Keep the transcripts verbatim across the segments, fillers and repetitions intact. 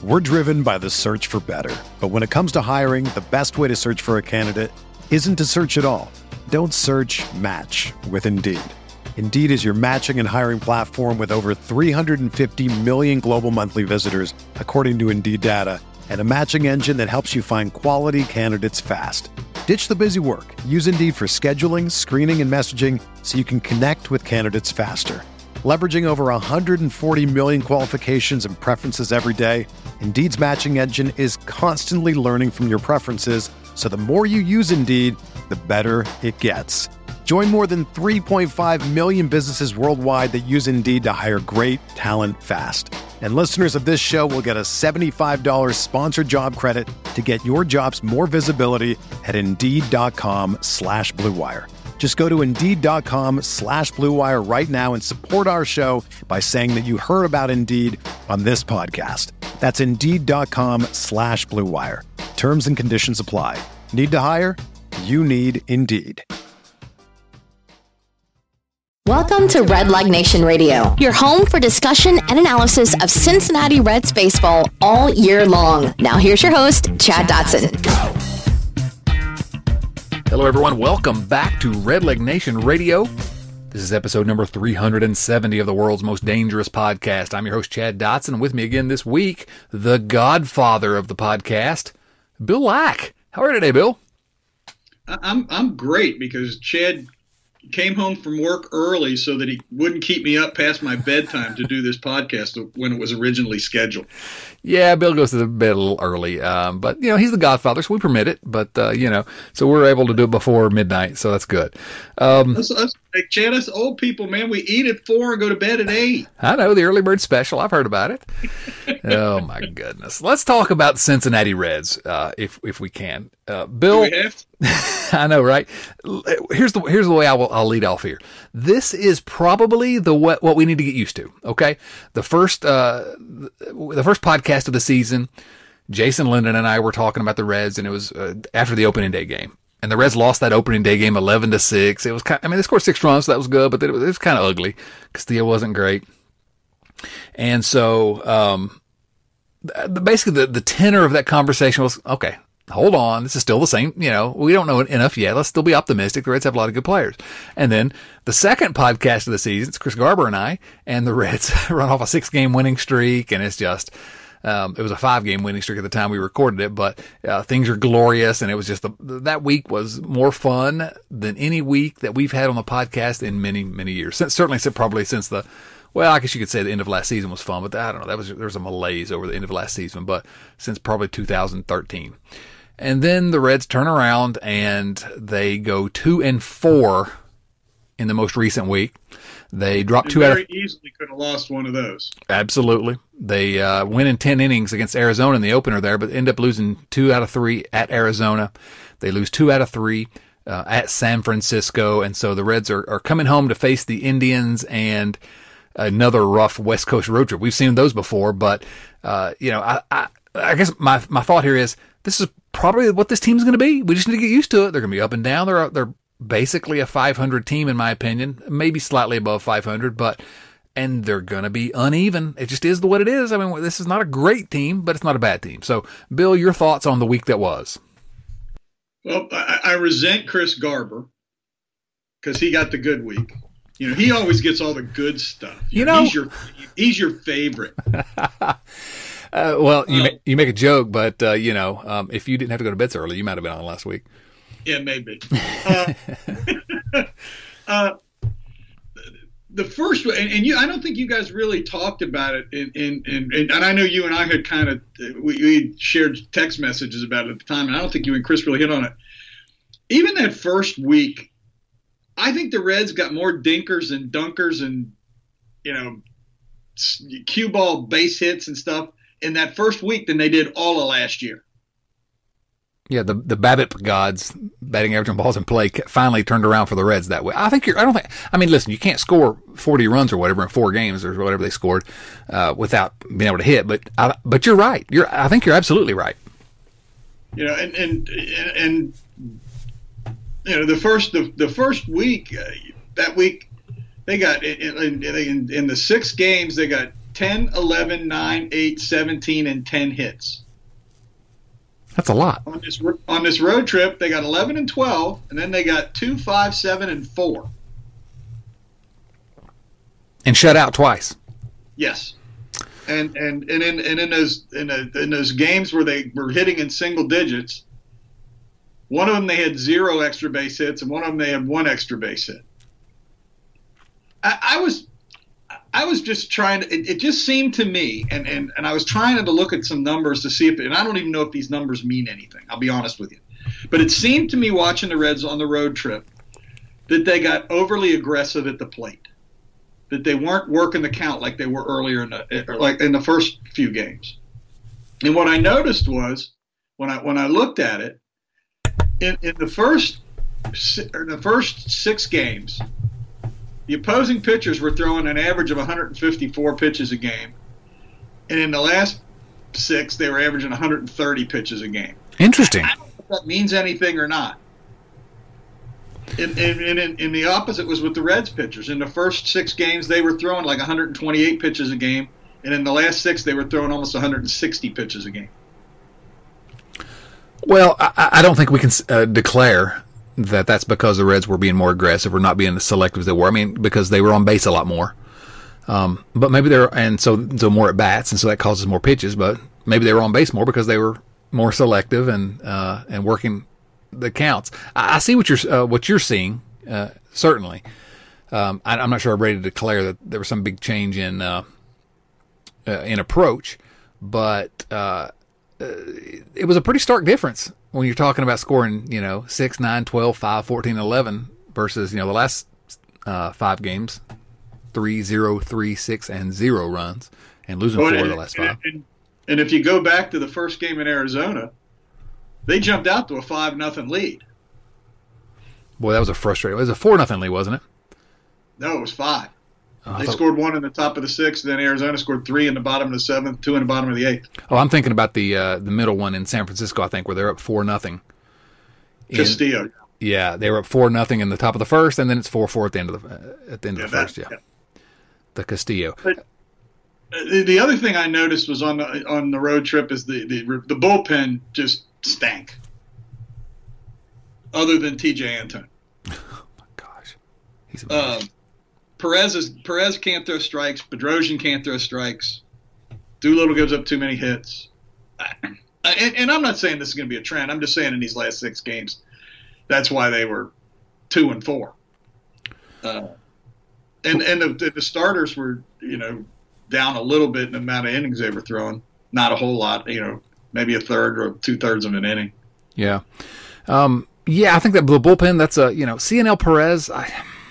We're driven by the search for better. But when it comes to hiring, the best way to search for a candidate isn't to search at all. Don't search, match with Indeed. Indeed is your matching and hiring platform with over three hundred fifty million global monthly visitors, according to Indeed data, and a matching engine that helps you find quality candidates fast. Ditch the busy work. Use Indeed for scheduling, screening, and messaging so you can connect with candidates faster. Leveraging over one hundred forty million qualifications and preferences every day, Indeed's matching engine is constantly learning from your preferences, so the more you use Indeed, the better it gets. Join more than three point five million businesses worldwide that use Indeed to hire great talent fast. And listeners of this show will get a seventy-five dollars sponsored job credit to get your jobs more visibility at Indeed.com slash Blue Wire. Just go to Indeed.com slash Blue Wire right now and support our show by saying that you heard about Indeed on this podcast. That's Indeed.com slash Blue Wire. Terms and conditions apply. Need to hire? You need Indeed. Welcome to Red Leg Nation Radio, your home for discussion and analysis of Cincinnati Reds baseball all year long. Now here's your host, Chad Dotson. Hello, everyone. Welcome back to Red Leg Nation Radio. This is episode number three hundred seventy of the world's most dangerous podcast. I'm your host, Chad Dotson. With me again this week, the godfather of the podcast, Bill Lack. How are you today, Bill? I'm I'm great because Chad came home from work early so that he wouldn't keep me up past my bedtime to do this podcast when it was originally scheduled. Yeah, Bill goes to the bed a little early, um, but, you know, he's the godfather, so we permit it. But, uh, you know, so we're able to do it before midnight, so that's good. Um, us, us, like Chad, us old people, man, we eat at four and go to bed at eight. I know, the early bird special. I've heard about it. Oh, my goodness. Let's talk about the Cincinnati Reds, uh, if if we can. Uh, Bill, do we have to? I know, right? Here's the here's the way I will I'll lead off here. This is probably the what, what we need to get used to. Okay, the first uh, the first podcast of the season, Jason Linden and I were talking about the Reds, and it was uh, after the opening day game, and the Reds lost that opening day game eleven to six. It was kind, I mean they scored six runs, so that was good, but it was, it was kind of ugly. Castillo wasn't great, and so um, basically the the tenor of that conversation was okay. Hold on, this is still the same, you know, we don't know enough yet. Let's still be optimistic. The Reds have a lot of good players. And then the second podcast of the season, it's Chris Garber and I, and the Reds run off a six-game winning streak, and it's just, um, it was a five-game winning streak at the time we recorded it, but uh, things are glorious, and it was just, the, that week was more fun than any week that we've had on the podcast in many, many years. Since, certainly probably since the, well, I guess you could say the end of last season was fun, but I don't know, that was, there was a malaise over the end of last season, but since probably two thousand thirteen. And then the Reds turn around and they go two and four in the most recent week. They dropped two very out of easily could have lost one of those. Absolutely. They uh, win in ten innings against Arizona in the opener there, but end up losing two out of three at Arizona. They lose two out of three uh, at San Francisco, and so the Reds are, are coming home to face the Indians and another rough West Coast road trip. We've seen those before, but uh, you know, I, I I guess my my thought here is this is probably what this team's going to be. We just need to get used to it. They're going to be up and down. They're they're basically a five hundred team, in my opinion, maybe slightly above five hundred, but and they're going to be uneven. It just is the what it is. I mean, this is not a great team, but it's not a bad team. So, Bill, your thoughts on the week that was? Well, I, I resent Chris Garber because he got the good week. You know, he always gets all the good stuff. You, you know, know, he's your he's your favorite. Uh, well, you um, make, you make a joke, but, uh, you know, um, if you didn't have to go to bed so early, you might have been on last week. Yeah, maybe. Uh, uh, the first, and, and you, I don't think you guys really talked about it. In, in, in, in and I know you and I had kind of, we, we shared text messages about it at the time, and I don't think you and Chris really hit on it. Even that first week, I think the Reds got more dinkers and dunkers and, you know, cue ball base hits and stuff in that first week than they did all of last year. Yeah, the the BABIP gods, batting average on balls in play, finally turned around for the Reds that way. I think you're. I don't think. I mean, listen, you can't score forty runs or whatever in four games or whatever they scored uh, without being able to hit. But I, but you're right. You're. I think you're absolutely right. You know, and and and you know the first the the first week uh, that week they got in, in, in, in the six games they got ten, eleven, nine, eight, seventeen, and ten hits. That's a lot. On this on this road trip, they got eleven and twelve, and then they got two, five, seven, and four. And shut out twice. Yes. And and and in and in those in, a, in those games where they were hitting in single digits, one of them they had zero extra base hits, and one of them they had one extra base hit. I, I was I was just trying to. It, it just seemed to me, and, and and I was trying to look at some numbers to see if, and I don't even know if these numbers mean anything. I'll be honest with you, but it seemed to me watching the Reds on the road trip that they got overly aggressive at the plate, that they weren't working the count like they were earlier in the or like in the first few games. And what I noticed was when I when I looked at it in, in the first in the first six games. The opposing pitchers were throwing an average of one hundred fifty-four pitches a game. And in the last six, they were averaging one hundred thirty pitches a game. Interesting. I don't know if that means anything or not. And in, in, in, in the opposite was with the Reds pitchers. In the first six games, they were throwing like one hundred twenty-eight pitches a game. And in the last six, they were throwing almost one hundred sixty pitches a game. Well, I, I don't think we can uh, declare that that's because the Reds were being more aggressive or not being as selective as they were. I mean, because they were on base a lot more. Um, but maybe they're, and so, so more at bats, and so that causes more pitches, but maybe they were on base more because they were more selective and, uh, and working the counts. I, I see what you're, uh, what you're seeing, uh, certainly. Um, I, I'm not sure I'm ready to declare that there was some big change in, uh, uh in approach, but, uh, uh, it was a pretty stark difference when you're talking about scoring, you know, six, nine, twelve, five, fourteen, eleven versus, you know, the last uh, five games, three, zero, three, six, and zero runs, and losing well, four and, of the last five. And, and if you go back to the first game in Arizona, they jumped out to a five nothing lead. Boy, that was a frustrating. It was a four nothing lead, wasn't it? No, it was five. Oh, they thought, scored one in the top of the sixth, then Arizona scored three in the bottom of the seventh, two in the bottom of the eighth. Oh, I'm thinking about the uh, the middle one in San Francisco, I think, where they're up four nothing. Castillo. Yeah, they were up four nothing in the top of the first, and then it's four four at the end of the uh, at the end yeah, of the that, first. Yeah, yeah. The Castillo. But the, the other thing I noticed was on the on the road trip is the the, the bullpen just stank. Other than T J Antone. Oh my gosh, he's amazing. Um, Perez is Perez can't throw strikes. Bedrosian can't throw strikes. Doolittle gives up too many hits. I, and, and I'm not saying this is going to be a trend. I'm just saying in these last six games, that's why they were two and four. Uh, and and the, the starters were, you know, down a little bit in the amount of innings they were throwing. Not a whole lot, you know, maybe a third or two thirds of an inning. Yeah, um, yeah. I think that the bullpen. That's a you know, C N L Perez. I,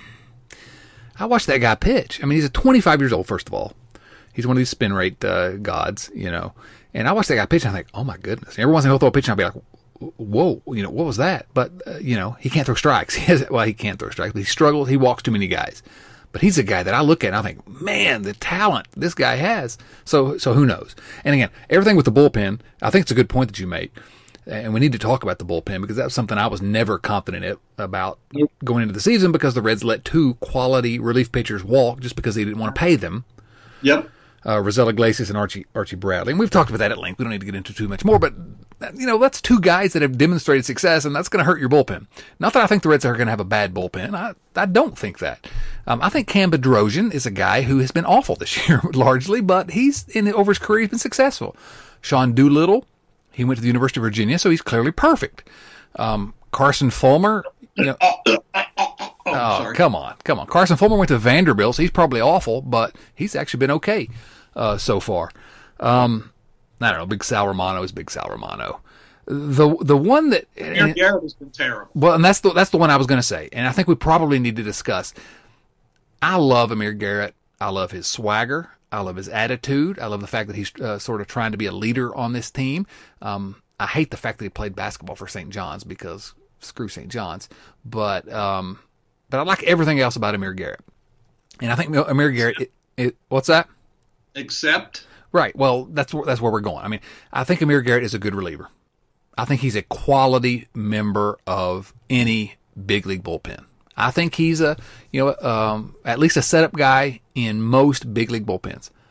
I watched that guy pitch. I mean, he's a twenty-five years old. First of all, he's one of these spin rate uh, gods, you know. And I watched that guy pitch, and I think, oh my goodness. Every once in a while, he'll throw a pitch, and I'll be like, whoa, you know, what was that? But uh, you know, he can't throw strikes. He has, well, he can't throw strikes, but he struggles. He walks too many guys. But he's a guy that I look at, and I think, man, the talent this guy has. So, so who knows? And again, everything with the bullpen, I think it's a good point that you made. And we need to talk about the bullpen because that's something I was never confident about going into the season because the Reds let two quality relief pitchers walk just because they didn't want to pay them. Yep. Uh, Rosell Iglesias and Archie Archie Bradley. And we've talked about that at length. We don't need to get into too much more, but you know, that's two guys that have demonstrated success, and that's going to hurt your bullpen. Not that I think the Reds are going to have a bad bullpen. I, I don't think that. Um, I think Cam Bedrosian is a guy who has been awful this year largely, but he's in over his career, he's been successful. Sean Doolittle, he went to the University of Virginia, so he's clearly perfect. Um, Carson Fulmer, you know, Oh, oh, oh, oh, oh, sorry. come on, come on. Carson Fulmer went to Vanderbilt, so he's probably awful, but he's actually been okay uh, so far. Um, I don't know. Big Sal Romano is Big Sal Romano. The the one that Aaron Garrett has been terrible. well, and that's the that's the one I was going to say, and I think we probably need to discuss. I love Amir Garrett. I love his swagger. I love his attitude. I love the fact that he's uh, sort of trying to be a leader on this team. Um, I hate the fact that he played basketball for Saint John's because screw Saint John's. But um, but I like everything else about Amir Garrett. And I think Amir Garrett, it, it, what's that? Except Right. Well, that's where, that's where we're going. I mean, I think Amir Garrett is a good reliever. I think he's a quality member of any big league bullpen. I think he's a, you know, um, at least a setup guy in most big league bullpens.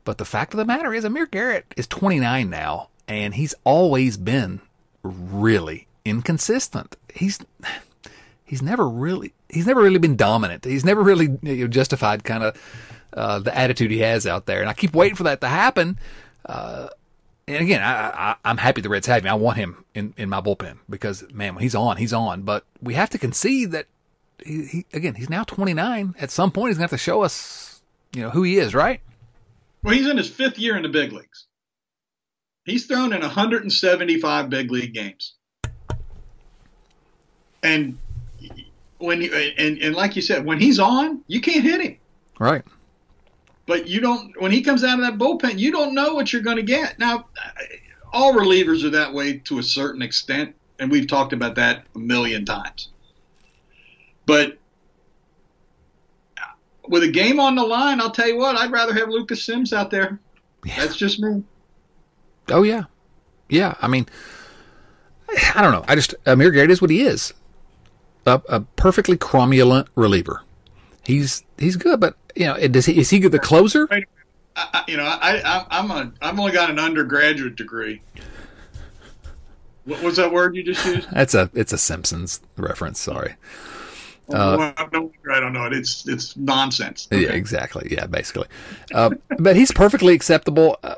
But the fact of the matter is, Amir Garrett is twenty-nine now, and he's always been really inconsistent. He's he's never really he's never really been dominant. He's never really you know, justified kind of uh, the attitude he has out there. And I keep waiting for that to happen. Uh, and again, I, I, I'm happy the Reds have him. I want him in, in my bullpen because, man, when he's on, he's on. But we have to concede that, he, he again, he's now twenty-nine. At some point, he's going to have to show us, you know, who he is, right? Well, he's in his fifth year in the big leagues. He's thrown in one hundred seventy-five big league games. And when you, and, and like you said, when he's on, you can't hit him. Right. But you don't, when he comes out of that bullpen, you don't know what you're going to get. Now, all relievers are that way to a certain extent, and we've talked about that a million times. But with a game on the line, I'll tell you what, I'd rather have Lucas Sims out there. Yeah. That's just me. Oh, yeah. Yeah, I mean, I don't know. I just, Amir Garrett is what he is. A, a perfectly cromulent reliever. He's he's good, but, you know, does he, is he the closer? I, I, you know, I, I, I'm a, I've only got an undergraduate degree. What was that word you just used? That's a, it's a Simpsons reference, sorry. Uh, I don't know it. It's it's nonsense. Okay. Yeah, exactly. Yeah, basically. Uh, but he's perfectly acceptable. Uh,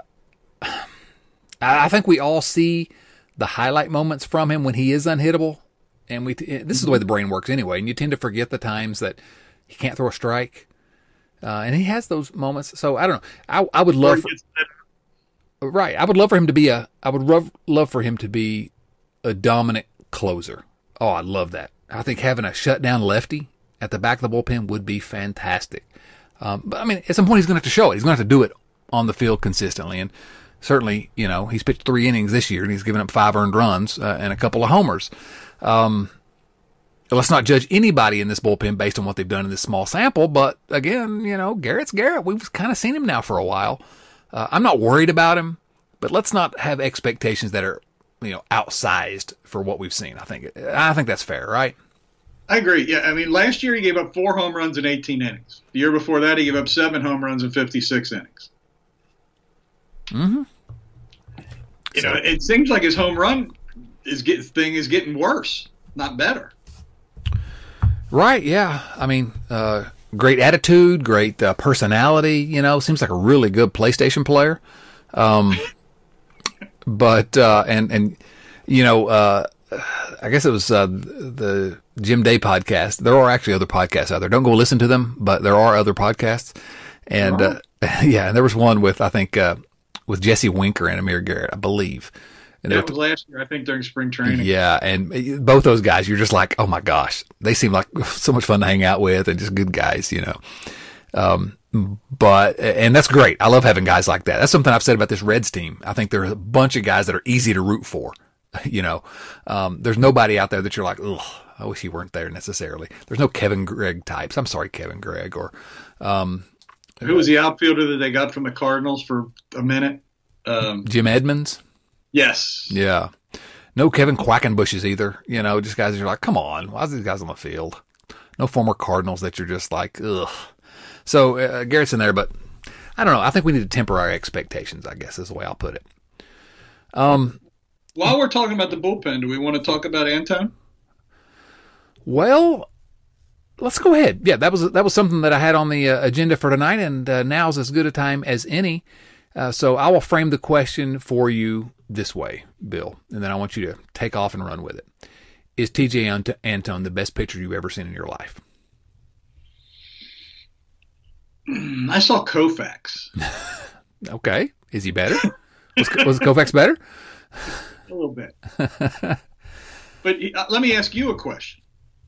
I think we all see the highlight moments from him when he is unhittable, and we. T- this is the way the brain works anyway, and you tend to forget the times that he can't throw a strike, uh, and he has those moments. So I don't know. I I would love. For, right, I would love for him to be a. I would love love for him to be a dominant closer. Oh, I love that. I think having a shutdown lefty at the back of the bullpen would be fantastic. Um, but, I mean, at some point he's going to have to show it. He's going to have to do it on the field consistently. And certainly, you know, he's pitched three innings this year, and he's given up five earned runs uh, and a couple of homers. Um, let's not judge anybody in this bullpen based on what they've done in this small sample. But, again, you know, Garrett's Garrett. We've kind of seen him now for a while. Uh, I'm not worried about him, but let's not have expectations that are, you know, outsized for what we've seen. I think I think that's fair, right? I agree. Yeah, I mean, last year he gave up four home runs in eighteen innings. The year before that, he gave up seven home runs in fifty-six innings. Mm-hmm. You so, know, it seems like his home run is get, thing is getting worse, not better. Right? Yeah. I mean, uh, great attitude, great uh, personality. You know, seems like a really good PlayStation player. Um, But, uh, and, and, you know, uh, I guess it was, uh, the Jim Day podcast. There are actually other podcasts out there. Don't go listen to them, but there are other podcasts. And, uh, yeah, and there was one with, I think, uh, with Jesse Winker and Amir Garrett, I believe. And that was last year, I think, during spring training. Yeah. And both those guys, you're just like, oh my gosh, they seem like so much fun to hang out with and just good guys, you know. Um, But, and that's great. I love having guys like that. That's something I've said about this Reds team. I think there's a bunch of guys that are easy to root for. You know, um, there's nobody out there that you're like, ugh, I wish he weren't there necessarily. There's no Kevin Gregg types. I'm sorry, Kevin Gregg. Or, um, who was the outfielder that they got from the Cardinals for a minute? Um, Jim Edmonds. Yes. Yeah. No Kevin Quackenbushes either. You know, just guys that you're like, come on, why are these guys on the field? No former Cardinals that you're just like, ugh. So uh, Garrett's in there, but I don't know. I think we need to temper our expectations, I guess is the way I'll put it. Um, While we're talking about the bullpen, do we want to talk about Antone? Well, let's go ahead. Yeah, that was that was something that I had on the uh, agenda for tonight, and uh, now's as good a time as any. Uh, so I will frame the question for you this way, Bill, and then I want you to take off and run with it. Is T J Antone the best pitcher you've ever seen in your life? I saw Koufax. Okay. Is he better? Was, was Koufax better? A little bit. But uh, let me ask you a question.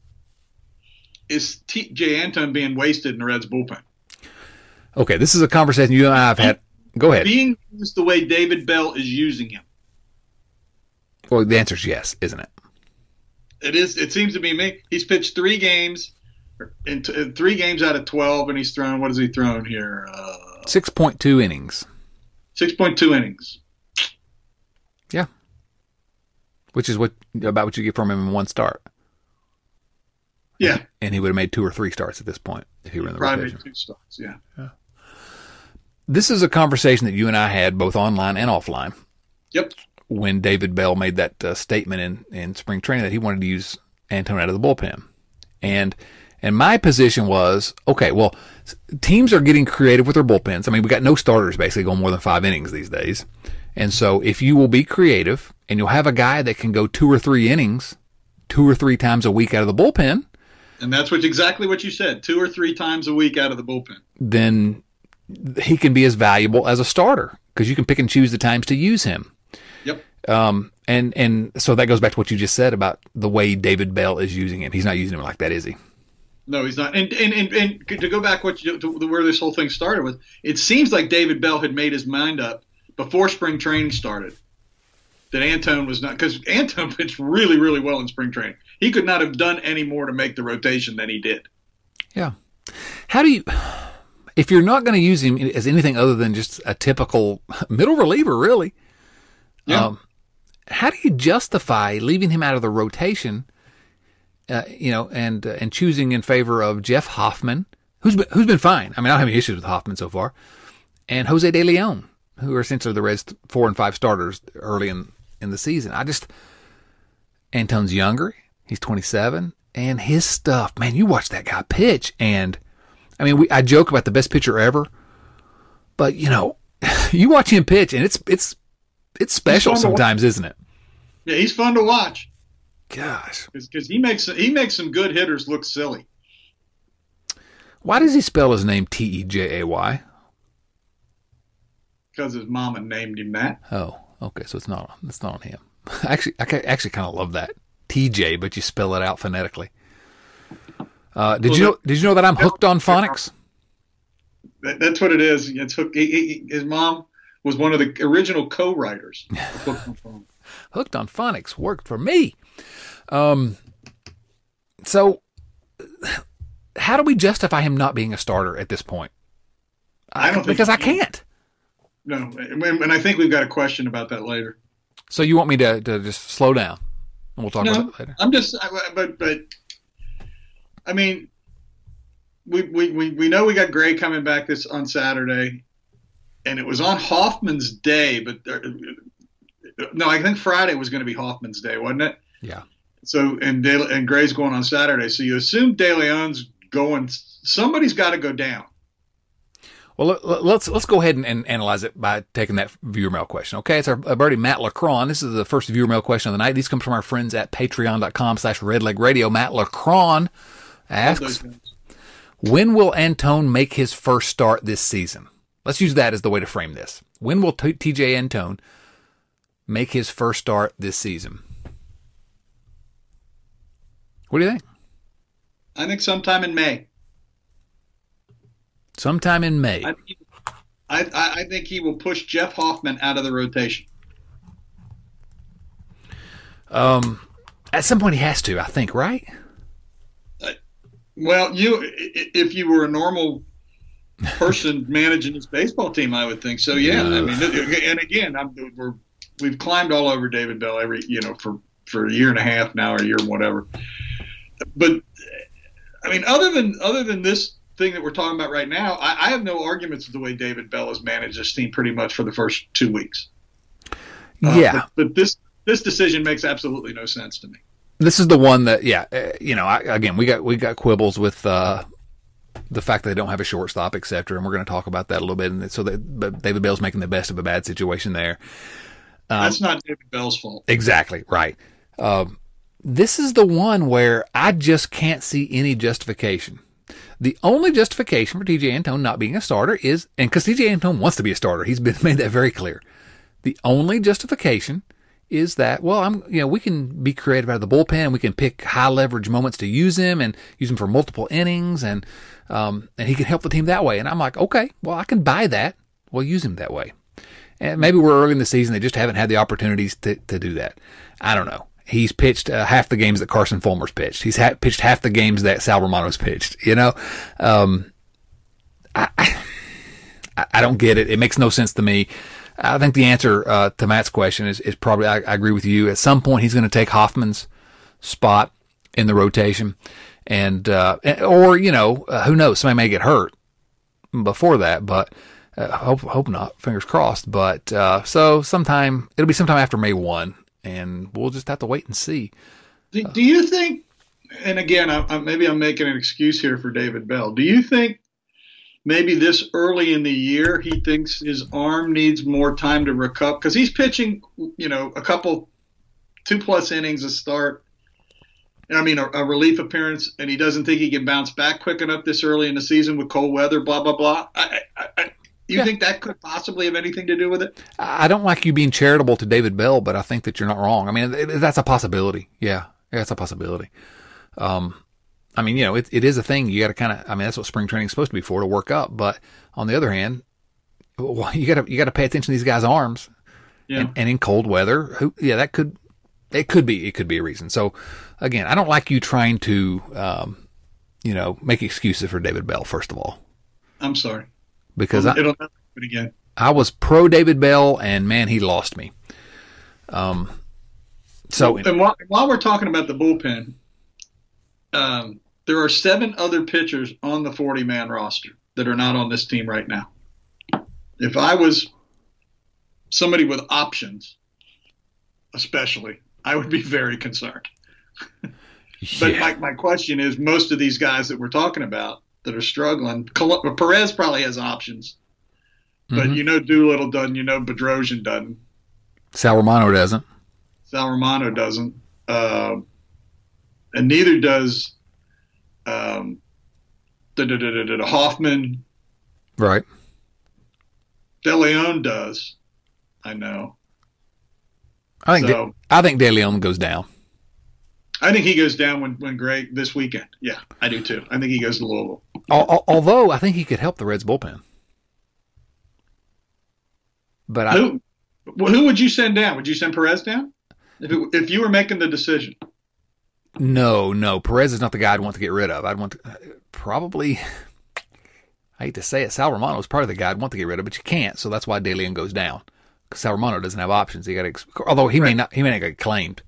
Is T J Antone being wasted in the Reds bullpen? Okay, this is a conversation you and I have had. Go ahead. Being used the way David Bell is using him. Well, the answer is yes, isn't it? It is. It seems to be me. He's pitched three games. In, t- in three games out of twelve, and he's thrown, what has he thrown here? Uh, six point two innings. six point two innings. Yeah. Which is what about what you get from him in one start. Yeah. And he would have made two or three starts at this point if he were in the Probably rotation. made two starts, yeah. yeah. this is a conversation that you and I had both online and offline. Yep. When David Bell made that uh, statement in, in spring training that he wanted to use Antone out of the bullpen. And and my position was, okay, well, teams are getting creative with their bullpens. I mean, we got no starters basically going more than five innings these days. And so if you will be creative and you'll have a guy that can go two or three innings, two or three times a week out of the bullpen. And that's what exactly what you said, two or three times a week out of the bullpen. Then he can be as valuable as a starter because you can pick and choose the times to use him. Yep. Um, and, and so that goes back to what you just said about the way David Bell is using him. He's not using him like that, is he? No, he's not. And and, and, and to go back what you, to where this whole thing started with, it seems like David Bell had made his mind up before spring training started that Antone was not, because Antone pitched really, really well in spring training. He could not have done any more to make the rotation than he did. Yeah. How do you, if you're not going to use him as anything other than just a typical middle reliever, really, yeah. um, how do you justify leaving him out of the rotation, uh, you know, and uh, and choosing in favor of Jeff Hoffman, who's been, who's been fine. I mean, I don't have any issues with Hoffman so far, and Jose De Leon, who are essentially the Reds' four and five starters early in, in the season. I just, Antone's younger. He's twenty-seven, and his stuff, man, you watch that guy pitch, and I mean, we I joke about the best pitcher ever, but you know, you watch him pitch, and it's it's it's special sometimes, isn't it? Yeah, he's fun to watch. Gosh, because he makes he makes some good hitters look silly. Why does he spell his name T E J A Y? Because his mama named him that. Oh, okay, so it's not it's not on him. Actually, I actually kind of love that. T J, but you spell it out phonetically. Uh, did well, you know? Did you know that I'm hooked on phonics? That, that's what it is. It's hooked. He, he, his mom was one of the original co-writers. Hooked on phonics. Hooked on phonics worked for me. Um. So, how do we justify him not being a starter at this point? I don't because think I can't. No, and I think we've got a question about that later. So you want me to to just slow down? And we'll talk no, about it later. I'm just, but, but, I mean, we, we, we, we know we got Gray coming back this on Saturday, and it was on Hoffman's day, but there, no, I think Friday was going to be Hoffman's day, wasn't it? Yeah. So, and De, and Gray's going on Saturday. So you assume De Leon's going, somebody's got to go down. Well, let's let's go ahead and, and analyze it by taking that viewer mail question. Okay, it's our buddy Matt Lacron. This is the first viewer mail question of the night. These come from our friends at patreon.com slash redlegradio. Matt Lacron asks, when will Antone make his first start this season? Let's use that as the way to frame this. When will T J Antone make his first start this season? What do you think? I think sometime in May. Sometime in May. I, I, I think he will push Jeff Hoffman out of the rotation. Um, at some point he has to, I think, right? Uh, well, you if you were a normal person managing this baseball team, I would think so. Yeah, I mean, and again, I'm, we're we've climbed all over David Bell every you know for for a year and a half now, or a year, whatever. But I mean, other than other than this thing that we're talking about right now, I, I have no arguments with the way David Bell has managed this team pretty much for the first two weeks. Uh, yeah. But, but this this decision makes absolutely no sense to me. This is the one that, yeah, uh, you know, I, again, we got we got quibbles with uh, the fact that they don't have a shortstop, et cetera, and we're going to talk about that a little bit. And so that, but David Bell's making the best of a bad situation there. Um, That's not David Bell's fault. Exactly, right. Um, this is the one where I just can't see any justification. The only justification for T J Antone not being a starter is, and because T J Antone wants to be a starter, he's been made that very clear. The only justification is that, well, I'm, you know, we can be creative out of the bullpen. We can pick high leverage moments to use him and use him for multiple innings, and um, and he can help the team that way. And I'm like, okay, well, I can buy that. We'll use him that way. And maybe we're early in the season; they just haven't had the opportunities to to do that. I don't know. He's pitched uh, half the games that Carson Fulmer's pitched. He's ha- pitched half the games that Sal Romano's pitched. You know, um, I, I I don't get it. It makes no sense to me. I think the answer uh, to Matt's question is, is probably, I, I agree with you. At some point, he's going to take Hoffman's spot in the rotation, and uh, or you know, uh, who knows? Somebody may get hurt before that, but Uh, hope hope not. Fingers crossed. But uh, so sometime it'll be sometime after May first, and we'll just have to wait and see. Do, do you think? And again, I, I, maybe I'm making an excuse here for David Bell. Do you think maybe this early in the year he thinks his arm needs more time to recover because he's pitching, you know, a couple, two plus innings a start. I mean, a, a relief appearance, and he doesn't think he can bounce back quick enough this early in the season with cold weather, blah, blah, blah. I, I, I, you yeah. think that could possibly have anything to do with it? I don't like you being charitable to David Bell, but I think that you're not wrong. I mean, that's a possibility. Yeah, yeah that's a possibility. Um, I mean, you know, it, it is a thing. You got to kind of, I mean, that's what spring training is supposed to be for, to work up. But on the other hand, well, you got to, you got to pay attention to these guys' arms. Yeah. And, and in cold weather, who, yeah, that could, it could be, it could be a reason. So again, I don't like you trying to, um, you know, make excuses for David Bell, first of all. I'm sorry. Because It'll I, never happen again. I was pro David Bell, and man, he lost me. Um, so. And while, while we're talking about the bullpen, Um, there are seven other pitchers on the forty-man roster that are not on this team right now. If I was somebody with options, especially, I would be very concerned. Yeah. But my, my question is, most of these guys that we're talking about that are struggling, Perez probably has options, but mm-hmm. you know Doolittle doesn't, you know Bedrosian doesn't. Sal Romano doesn't. Sal Romano doesn't. Uh, And neither does um, the, the, the, the, the Hoffman. Right. De Leon does. I know. I think so, De, I think De Leon goes down. I think he goes down when, when Greg this weekend. Yeah, I do too. I think he goes to Louisville. Although I think he could help the Reds bullpen. But who, I, who would you send down? Would you send Perez down if it, if you were making the decision? No, no. Perez is not the guy I'd want to get rid of. I'd want to probably, I hate to say it, Sal Romano is probably the guy I'd want to get rid of, but you can't. So that's why De Leon goes down, because Sal Romano doesn't have options. He got to, although he right. may not, he may not get claimed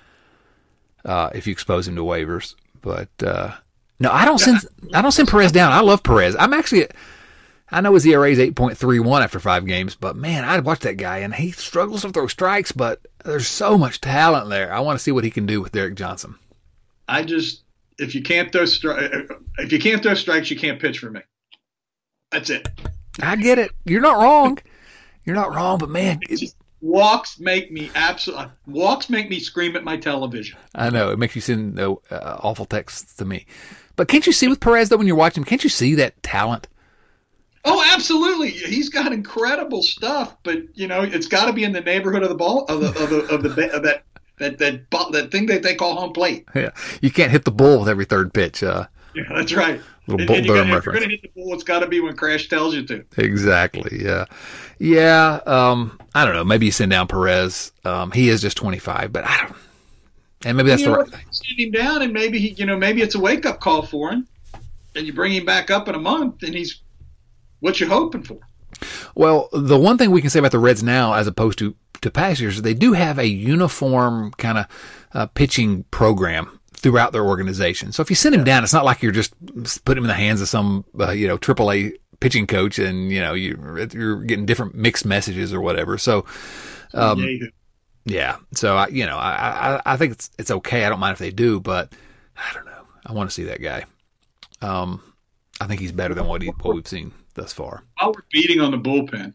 uh, if you expose him to waivers. But uh, no, I don't send, I don't send Perez down. I love Perez. I'm actually, I know his E R A is eight point three one after five games, but man, I'd watch that guy, and he struggles to throw strikes, but there's so much talent there. I want to see what he can do with Derek Johnson. I just, if you can't throw stri- if you can't throw strikes, you can't pitch for me. That's it. I get it. You're not wrong. You're not wrong, but man, it, just, walks make me absolutely walks make me scream at my television. I know it makes you send uh, uh, awful texts to me, but can't you see with Perez though when you're watching him? Can't you see that talent? Oh, absolutely. He's got incredible stuff, but you know it's got to be in the neighborhood of the ball of the of the of, the, of that. That that that thing that they call home plate. Yeah, you can't hit the bull with every third pitch. Uh, yeah, that's right. Little Bull Durham reference. If you're going to hit the bull, it's got to be when Crash tells you to. Exactly. Yeah, yeah. Um, I don't know. Maybe you send down Perez. Um, he is just twenty-five, but I don't. And maybe that's you the know, right thing. Send him down, and maybe he, you know, maybe it's a wake up call for him, and you bring him back up in a month, and he's what you're hoping for. Well, the one thing we can say about the Reds now, as opposed to to past years, they do have a uniform kind of uh, pitching program throughout their organization. So if you send him down, it's not like you're just putting him in the hands of some, uh, you know, triple A pitching coach and, you know, you, you're getting different mixed messages or whatever. So, um, yeah. So, I, you know, I, I, I think it's, it's okay. I don't mind if they do, but I don't know. I want to see that guy. Um, I think he's better than what he, what we've seen thus far. While we're beating on the bullpen.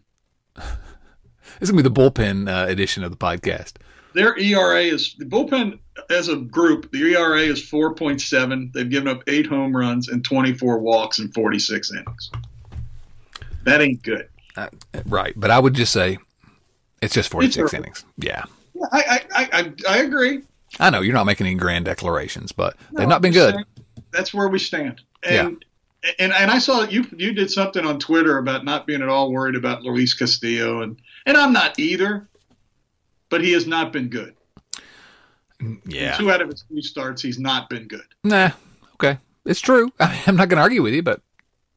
This is going to be the bullpen uh, edition of the podcast. Their E R A is – the bullpen as a group, the E R A is four point seven. They've given up eight home runs and twenty-four walks in forty-six innings. That ain't good. Uh, right. But I would just say it's just forty-six it's innings. Yeah. yeah I, I, I, I agree. I know you're not making any grand declarations, but no, they've not been good. That's where we stand. And, yeah. And and I saw that you you did something on Twitter about not being at all worried about Luis Castillo, and, and I'm not either, but he has not been good. Yeah. In two out of his three starts, he's not been good. Nah, okay. It's true. I mean, I'm not going to argue with you, but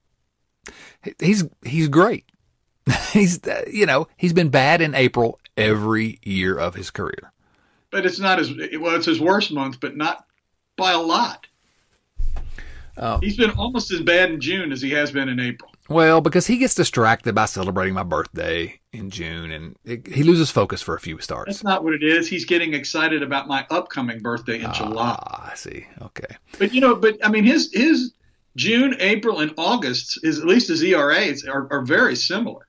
he's he's great. he's uh, you know, he's been bad in April every year of his career. But it's not his well, it's his worst month, but not by a lot. Oh. He's been almost as bad in June as he has been in April. Well, because he gets distracted by celebrating my birthday in June, and it, he loses focus for a few starts. That's not what it is. He's getting excited about my upcoming birthday in ah, July. I see. Okay. But, you know, but I mean, his his June, April, and August, is at least his E R As are, are very similar.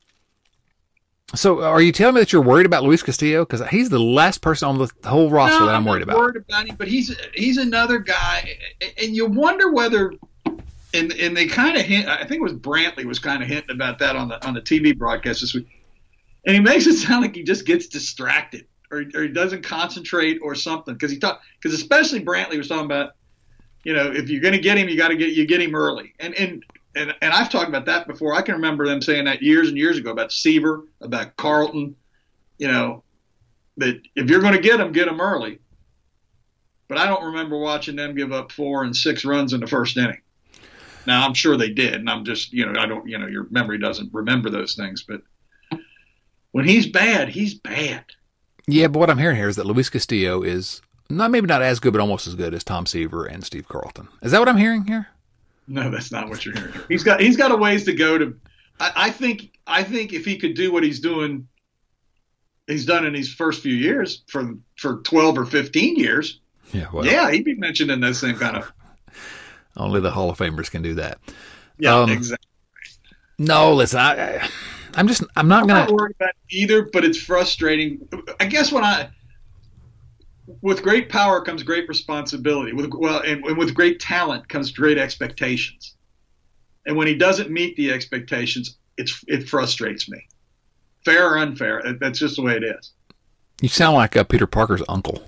So are you telling me that you're worried about Luis Castillo? Because he's the last person on the whole roster no, that I'm, I'm worried not about. worried about him, but he's he's another guy, and you wonder whether, and and they kind of hint. I think it was Brantley was kind of hinting about that on the on the T V broadcast this week, and he makes it sound like he just gets distracted or or he doesn't concentrate or something because he talk because especially Brantley was talking about, you know, if you're going to get him, you got to get you get him early, and and. And and I've talked about that before. I can remember them saying that years and years ago about Seaver, about Carlton, you know, that if you're going to get them, get them early. But I don't remember watching them give up four and six runs in the first inning. Now, I'm sure they did, and I'm just, you know, I don't, you know, your memory doesn't remember those things. But when he's bad, he's bad. Yeah, but what I'm hearing here is that Luis Castillo is not maybe not as good, but almost as good as Tom Seaver and Steve Carlton. Is that what I'm hearing here? No, that's not what you're hearing. He's got he's got a ways to go to. I, I think I think if he could do what he's doing, he's done in his first few years for for twelve or fifteen years. Yeah, well, yeah, he'd be mentioned in those same kind of. Only the Hall of Famers can do that. Yeah, um, exactly. No, listen, I, I, I'm just I'm not I'm gonna. not worried about it either, but it's frustrating. I guess when I. With great power comes great responsibility. With well, and, and with great talent comes great expectations. And when he doesn't meet the expectations, it's it frustrates me. Fair or unfair, that's just the way it is. You sound like uh, Peter Parker's uncle.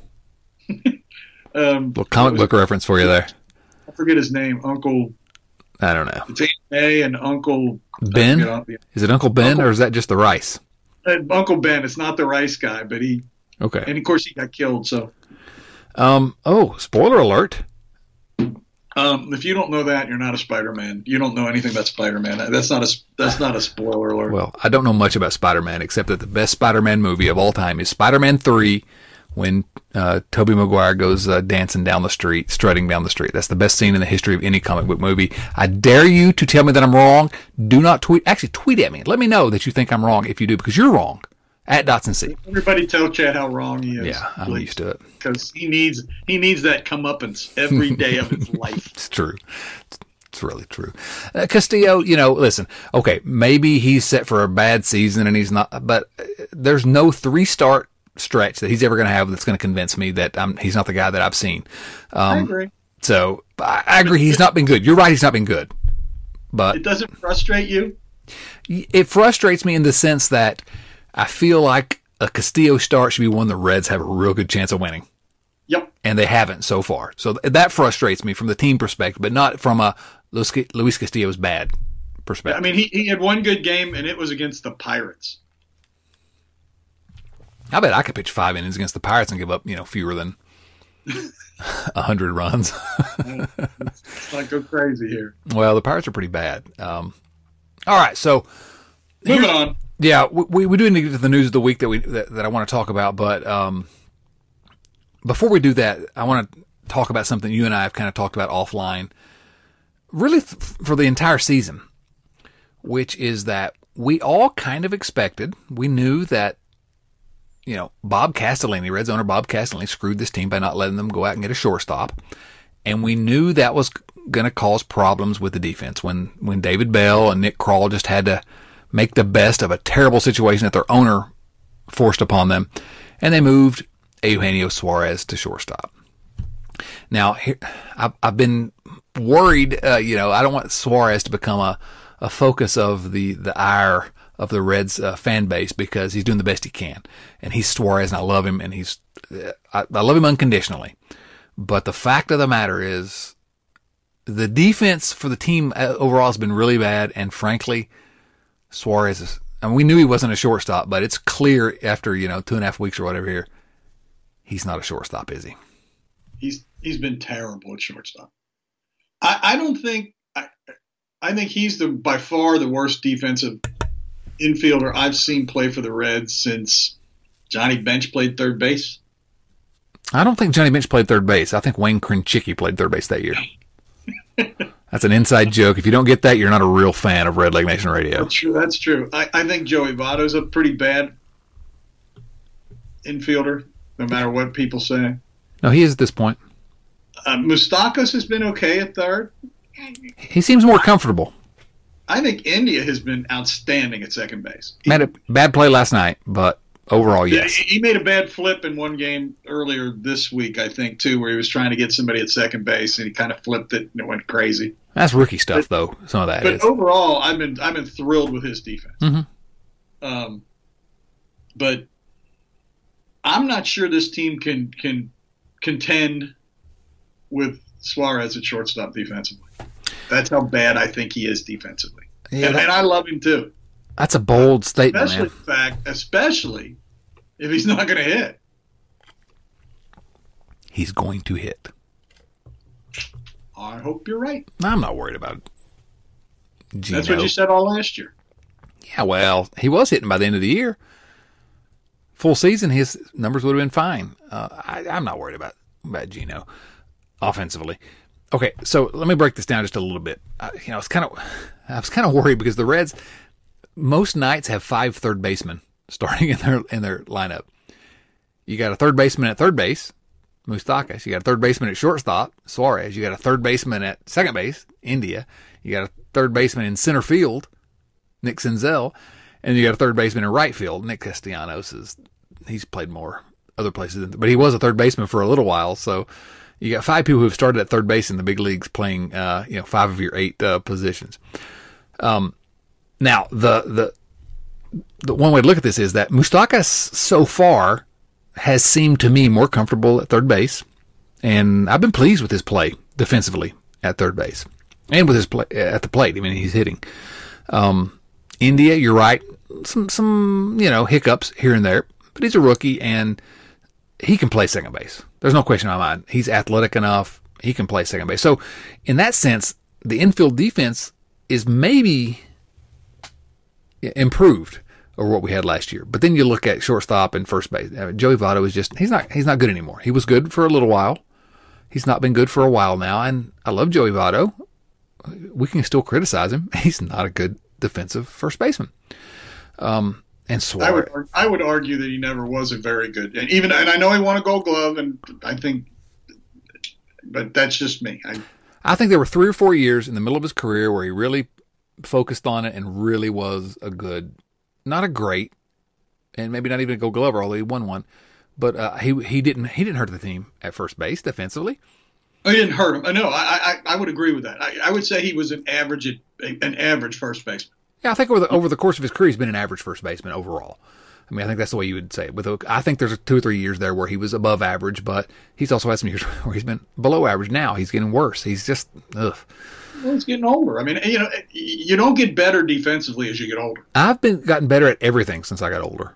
um, Little comic book reference for you there. I forget his name. Uncle. I don't know. It's Aunt May and Uncle Ben. Is it Uncle Ben Uncle, or is that just the rice? Uh, Uncle Ben. It's not the rice guy, but he. Okay. And of course he got killed. So. Um. Oh, spoiler alert. Um. If you don't know that, you're not a Spider-Man. You don't know anything about Spider-Man. That's not a. That's not a spoiler alert. Well, I don't know much about Spider-Man except that the best Spider-Man movie of all time is Spider-Man three, when uh, Tobey Maguire goes uh, dancing down the street, strutting down the street. That's the best scene in the history of any comic book movie. I dare you to tell me that I'm wrong. Do not tweet. Actually, tweet at me. Let me know that you think I'm wrong if you do, because you're wrong. At Dotson C. Everybody tell Chad how wrong he is. Yeah, I'm please. used to it. Because he needs he needs that comeuppance every day of his life. It's true. It's really true. Uh, Castillo, you know, listen, okay, maybe he's set for a bad season and he's not, but there's no three-start stretch that he's ever going to have that's going to convince me that I'm, he's not the guy that I've seen. Um, I agree. So I, I agree he's not been good. You're right, he's not been good. But it doesn't frustrate you? It frustrates me in the sense that I feel like a Castillo start should be one the Reds have a real good chance of winning. Yep. And they haven't so far. So that frustrates me from the team perspective, but not from a Luis Castillo's bad perspective. I mean, he, he had one good game, and it was against the Pirates. I bet I could pitch five innings against the Pirates and give up, you know, fewer than a hundred runs. Let's not go crazy here. Well, the Pirates are pretty bad. Um, all right, so moving on. Yeah, we we do need to get to the news of the week that we that, that I want to talk about, but um, before we do that, I want to talk about something you and I have kind of talked about offline, really th- for the entire season, which is that we all kind of expected, we knew that, you know, Bob Castellini, Reds owner Bob Castellini, screwed this team by not letting them go out and get a shortstop, and we knew that was going to cause problems with the defense when when David Bell and Nick Krall just had to make the best of a terrible situation that their owner forced upon them, and they moved Eugenio Suarez to shortstop. Now, here, I've, I've been worried, uh, you know, I don't want Suarez to become a, a focus of the, the ire of the Reds uh, fan base, because he's doing the best he can. And he's Suarez, and I love him, and he's uh, I, I love him unconditionally. But the fact of the matter is, the defense for the team overall has been really bad, and frankly, Suarez is, I mean, we knew he wasn't a shortstop, but it's clear after, you know, two and a half weeks or whatever here, he's not a shortstop, is he? He's he's been terrible at shortstop. I, I don't think I, I think he's the by far the worst defensive infielder I've seen play for the Reds since Johnny Bench played third base. I don't think Johnny Bench played third base. I think Wayne Krenchicki played third base that year. That's an inside joke. If you don't get that, you're not a real fan of Red Leg Nation Radio. That's true. That's true. I, I think Joey Votto's a pretty bad infielder, no matter what people say. No, he is at this point. Uh, Moustakas has been okay at third. He seems more comfortable. I think India has been outstanding at second base. Made a bad play last night, but overall, yes. He made a bad flip in one game earlier this week, I think, too, where he was trying to get somebody at second base, and he kind of flipped it, and it went crazy. That's rookie stuff, but, though. Some of that but is. But overall, I've been I've been thrilled with his defense. Mm-hmm. Um, but I'm not sure this team can can contend with Suarez at shortstop defensively. That's how bad I think he is defensively, yeah, and, that, and I love him too. That's a bold statement, especially, man. In fact, especially if he's not going to hit. He's going to hit. I hope you're right. I'm not worried about it. Gino. That's what you said all last year. Yeah, well, he was hitting by the end of the year. Full season, his numbers would have been fine. Uh, I, I'm not worried about about Gino offensively. Okay, so let me break this down just a little bit. I, you know, I was kind of I was kind of worried because the Reds most nights have five third basemen starting in their in their lineup. You got a third baseman at third base, Moustakas. You got a third baseman at shortstop, Suarez. You got a third baseman at second base, India. You got a third baseman in center field, Nick Senzel. And you got a third baseman in right field, Nick Castellanos. Is he's played more other places, but he was a third baseman for a little while. So you got five people who have started at third base in the big leagues playing, uh, you know, five of your eight uh, positions. Um, now the the the one way to look at this is that Moustakas so far has seemed to me more comfortable at third base, and I've been pleased with his play defensively at third base and with his play at the plate. I mean, he's hitting. Um, India, you're right, some some you know hiccups here and there, but he's a rookie and he can play second base. There's no question in my mind. He's athletic enough. He can play second base. So in that sense, the infield defense is maybe improved over what we had last year. But then you look at shortstop and first base. I mean, Joey Votto is just he's not he's not good anymore. He was good for a little while. He's not been good for a while now, and I love Joey Votto. We can still criticize him. He's not a good defensive first baseman. Um, and Suarez. I would, I would argue that he never was a very good, and even, and I know he won a Gold Glove, and I think, but that's just me. I, I think there were three or four years in the middle of his career where he really focused on it and really was a good, not a great, and maybe not even a Gold Glover, although he won one, but uh, he he didn't he didn't hurt the team at first base defensively. Oh, he didn't hurt him. I know. I, I I would agree with that. I, I would say he was an average an average first baseman. Yeah, I think over the over the course of his career, he's been an average first baseman overall. I mean, I think that's the way you would say it. With I think there's two or three years there where he was above average, but he's also had some years where he's been below average. Now he's getting worse. He's just ugh. Well, he's getting older. I mean, you know, you don't get better defensively as you get older. I've been gotten better at everything since I got older.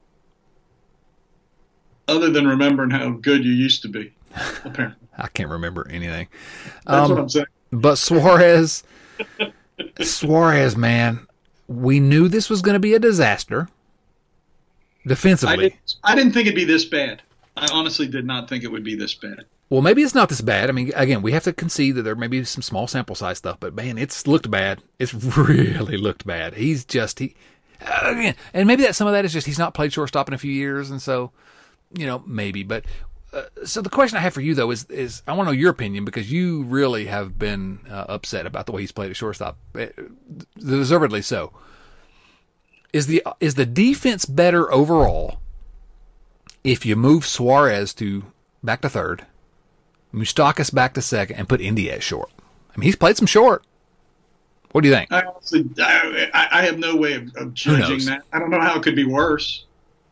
Other than remembering how good you used to be, apparently. I can't remember anything. That's um, what I'm saying. But Suarez, Suarez, man, we knew this was going to be a disaster defensively. I didn't, I didn't think it'd be this bad. I honestly did not think it would be this bad. Well, maybe it's not this bad. I mean, again, we have to concede that there may be some small sample size stuff, but man, it's looked bad. It's really looked bad. He's just he, uh, again, and maybe that some of that is just he's not played shortstop in a few years, and so you know maybe, but. Uh, so the question I have for you, though, is is I want to know your opinion because you really have been uh, upset about the way he's played at shortstop, uh, deservedly so. Is the is the defense better overall if you move Suarez to back to third, Moustakas back to second, and put India at short? I mean, he's played some short. What do you think? I honestly, I, I have no way of, of judging that. I don't know how it could be worse.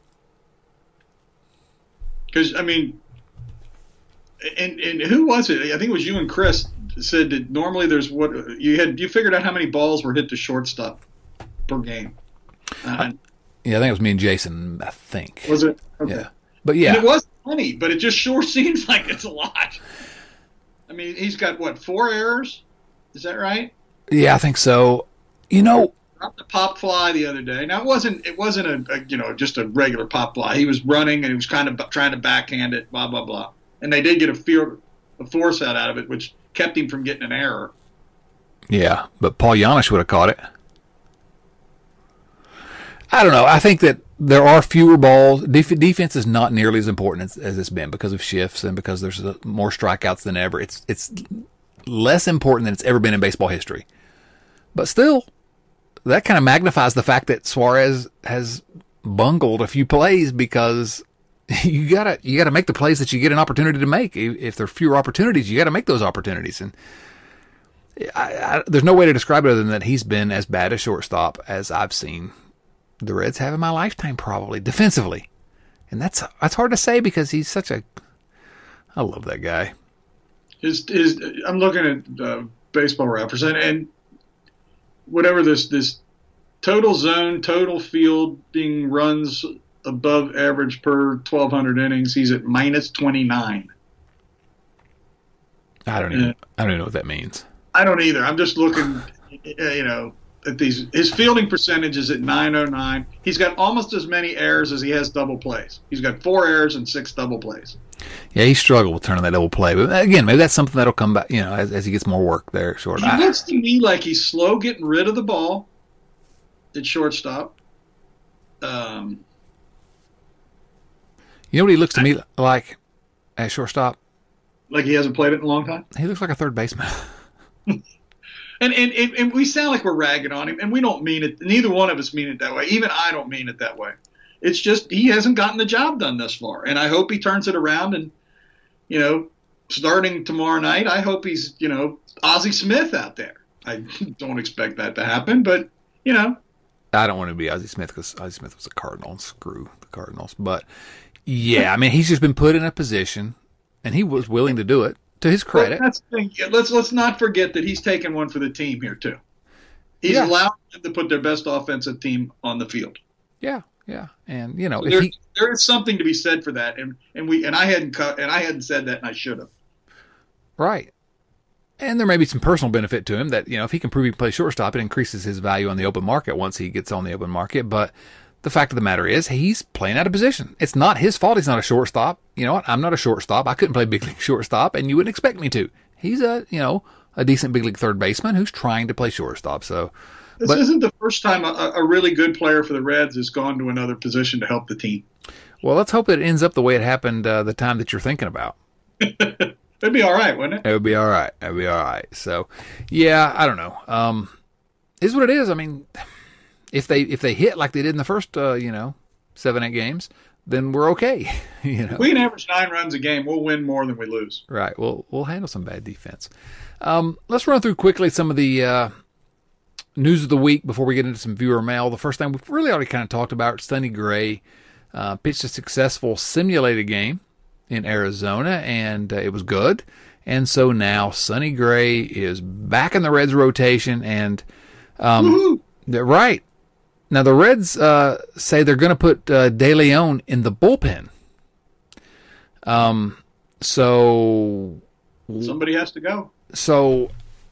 Because I mean. And and who was it? I think it was you and Chris said that normally there's what you had. You figured out how many balls were hit to shortstop per game. Uh, yeah, I think it was me and Jason. I think was it? Okay. Yeah, but yeah, and it was plenty, but it just sure seems like it's a lot. I mean, he's got what four errors? Is that right? Yeah, I think so. You know, dropped a pop fly the other day. Now it wasn't it wasn't a, a you know just a regular pop fly. He was running and he was kind of trying to backhand it. Blah blah blah. And they did get a, fear, a force out out of it, which kept him from getting an error. Yeah, but Paul Giannis would have caught it. I don't know. I think that there are fewer balls. Def- defense is not nearly as important as, as it's been because of shifts and because there's more strikeouts than ever. It's it's less important than it's ever been in baseball history. But still, that kind of magnifies the fact that Suarez has bungled a few plays because you gotta you gotta make the plays that you get an opportunity to make. If there are fewer opportunities, you got to make those opportunities. And I, I, there's no way to describe it other than that he's been as bad a shortstop as I've seen the Reds have in my lifetime, probably defensively, and that's that's hard to say because he's such a. I love that guy. His his I'm looking at uh, Baseball Reference and, and whatever this this total zone, total fielding runs above average per twelve hundred innings. He's at minus twenty-nine. I don't even. I don't even know what that means. I don't either. I'm just looking, you know. At these, his fielding percentage is at nine oh nine. He's got almost as many errors as he has double plays. He's got four errors and six double plays. Yeah, he struggled with turning that double play. But again, maybe that's something that'll come back, you know, as, as he gets more work there. Short. He looks to me like he's slow getting rid of the ball at shortstop. Um, you know what he looks to me like at shortstop? Like he hasn't played it in a long time? He looks like a third baseman. And, and and we sound like we're ragging on him, and we don't mean it. Neither one of us mean it that way. Even I don't mean it that way. It's just he hasn't gotten the job done thus far, and I hope he turns it around. And you know, starting tomorrow night, I hope he's you know Ozzie Smith out there. I don't expect that to happen, but you know, I don't want to be Ozzie Smith because Ozzie Smith was a Cardinal and screw the Cardinals. But yeah, I mean, he's just been put in a position, and he was willing to do it. To his credit, well, that's the thing. Let's let's not forget that he's taken one for the team here too. He's yeah. allowed them to put their best offensive team on the field. Yeah, yeah, and you know, so if there, he, there is something to be said for that, and and we and I hadn't cut and I hadn't said that, and I should have. Right, and there may be some personal benefit to him that you know if he can prove he can play shortstop, it increases his value on the open market once he gets on the open market. But the fact of the matter is, he's playing out of position. It's not his fault. He's not a shortstop. You know what? I'm not a shortstop. I couldn't play big league shortstop, and you wouldn't expect me to. He's a, you know, a decent big league third baseman who's trying to play shortstop. So this but, isn't the first time a, a really good player for the Reds has gone to another position to help the team. Well, let's hope it ends up the way it happened uh, the time that you're thinking about. It'd be all right, wouldn't it? It would be all right. It would be all right. So, yeah, I don't know. Um, is what it is. I mean, if they if they hit like they did in the first, uh, you know, seven eight games, then we're okay. you know, if we can average nine runs a game, we'll win more than we lose. Right. We'll we'll handle some bad defense. Um, let's run through quickly some of the uh, news of the week before we get into some viewer mail. The first thing we've really already kind of talked about: Sonny Gray uh, pitched a successful simulated game in Arizona, and uh, it was good. And so now Sonny Gray is back in the Reds rotation, and um, they're right. Now, the Reds uh, say they're going to put uh, De Leon in the bullpen. Um, so somebody has to go. So,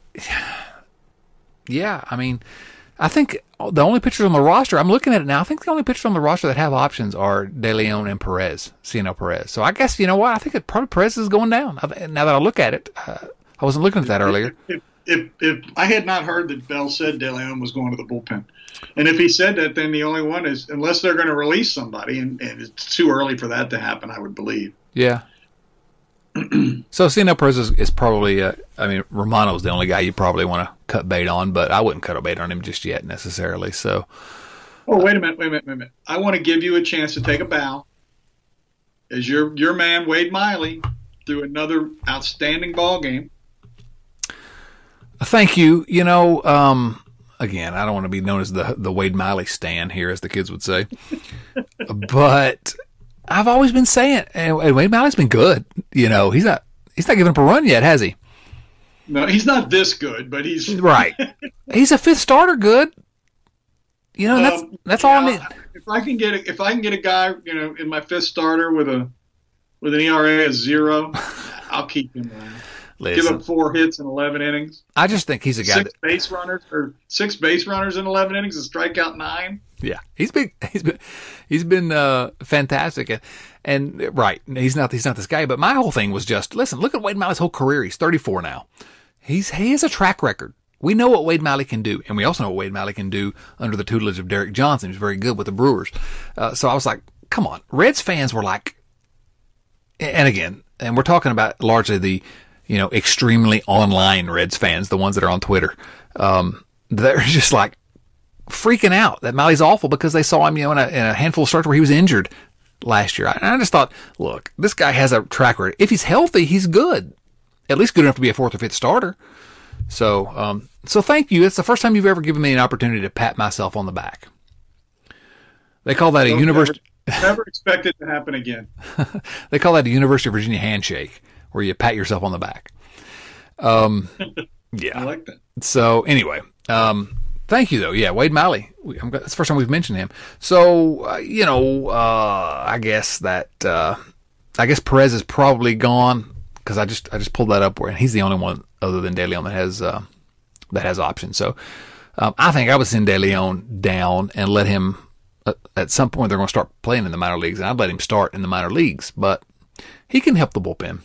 yeah, I mean, I think the only pitchers on the roster, I'm looking at it now, I think the only pitchers on the roster that have options are De Leon and Perez, Cieno Perez. So I guess, you know what, I think it probably Perez is going down. Now that I look at it, uh, I wasn't looking at that earlier. If, if, if I had not heard that Bell said De Leon was going to the bullpen. And if he said that, then the only one is, unless they're going to release somebody, and, and it's too early for that to happen, I would believe. Yeah. So Cieno Perez is, is probably, uh, I mean, Romano's the only guy you probably want to cut bait on, but I wouldn't cut a bait on him just yet necessarily. So. Oh, wait a minute, wait a minute, wait a minute. I want to give you a chance to take a bow as your your man Wade Miley threw another outstanding ball game. Thank you. You know, um, again, I don't want to be known as the the Wade Miley stan here, as the kids would say, but I've always been saying, and Wade Miley's been good. You know, he's not he's not giving up a run yet, has he? No, he's not this good, but he's right. He's a fifth starter, good. You know, that's um, that's yeah, all I need. If I can get a, if I can get a guy, you know, in my fifth starter with a with an E R A of zero, I'll keep him around. Listen, give up four hits in eleven innings. I just think he's a guy. Six that, base runners or six base runners in eleven innings and strike out nine. Yeah, he's been he's been he's been uh, fantastic, and, and right, he's not he's not this guy. But my whole thing was just listen. Look at Wade Miley's whole career. He's thirty-four now. He's he has a track record We know what Wade Miley can do, and we also know what Wade Miley can do under the tutelage of Derek Johnson, who's very good with the Brewers. Uh, so I was like, come on. Reds fans were like, and again, and we're talking about largely the, you know, extremely online Reds fans, the ones that are on Twitter. Um, they're just like freaking out that Miley's awful because they saw him, you know, in a, in a handful of starts where he was injured last year. And I just thought, look, this guy has a track record. If he's healthy, he's good. At least good enough to be a fourth or fifth starter. So, um, so thank you. It's the first time you've ever given me an opportunity to pat myself on the back. They call that a university. Never, never expect it to happen again. They call that a University of Virginia handshake, where you pat yourself on the back. Um, yeah. I like that. So anyway, um, thank you though. Yeah, Wade Miley. We, I'm, that's the first time we've mentioned him. So uh, you know, uh, I guess that uh, I guess Perez is probably gone. Because I just I just pulled that up where and he's the only one other than De Leon that has uh, that has options. So um, I think I would send De Leon down and let him. Uh, at some point, they're going to start playing in the minor leagues, and I'd let him start in the minor leagues. But he can help the bullpen.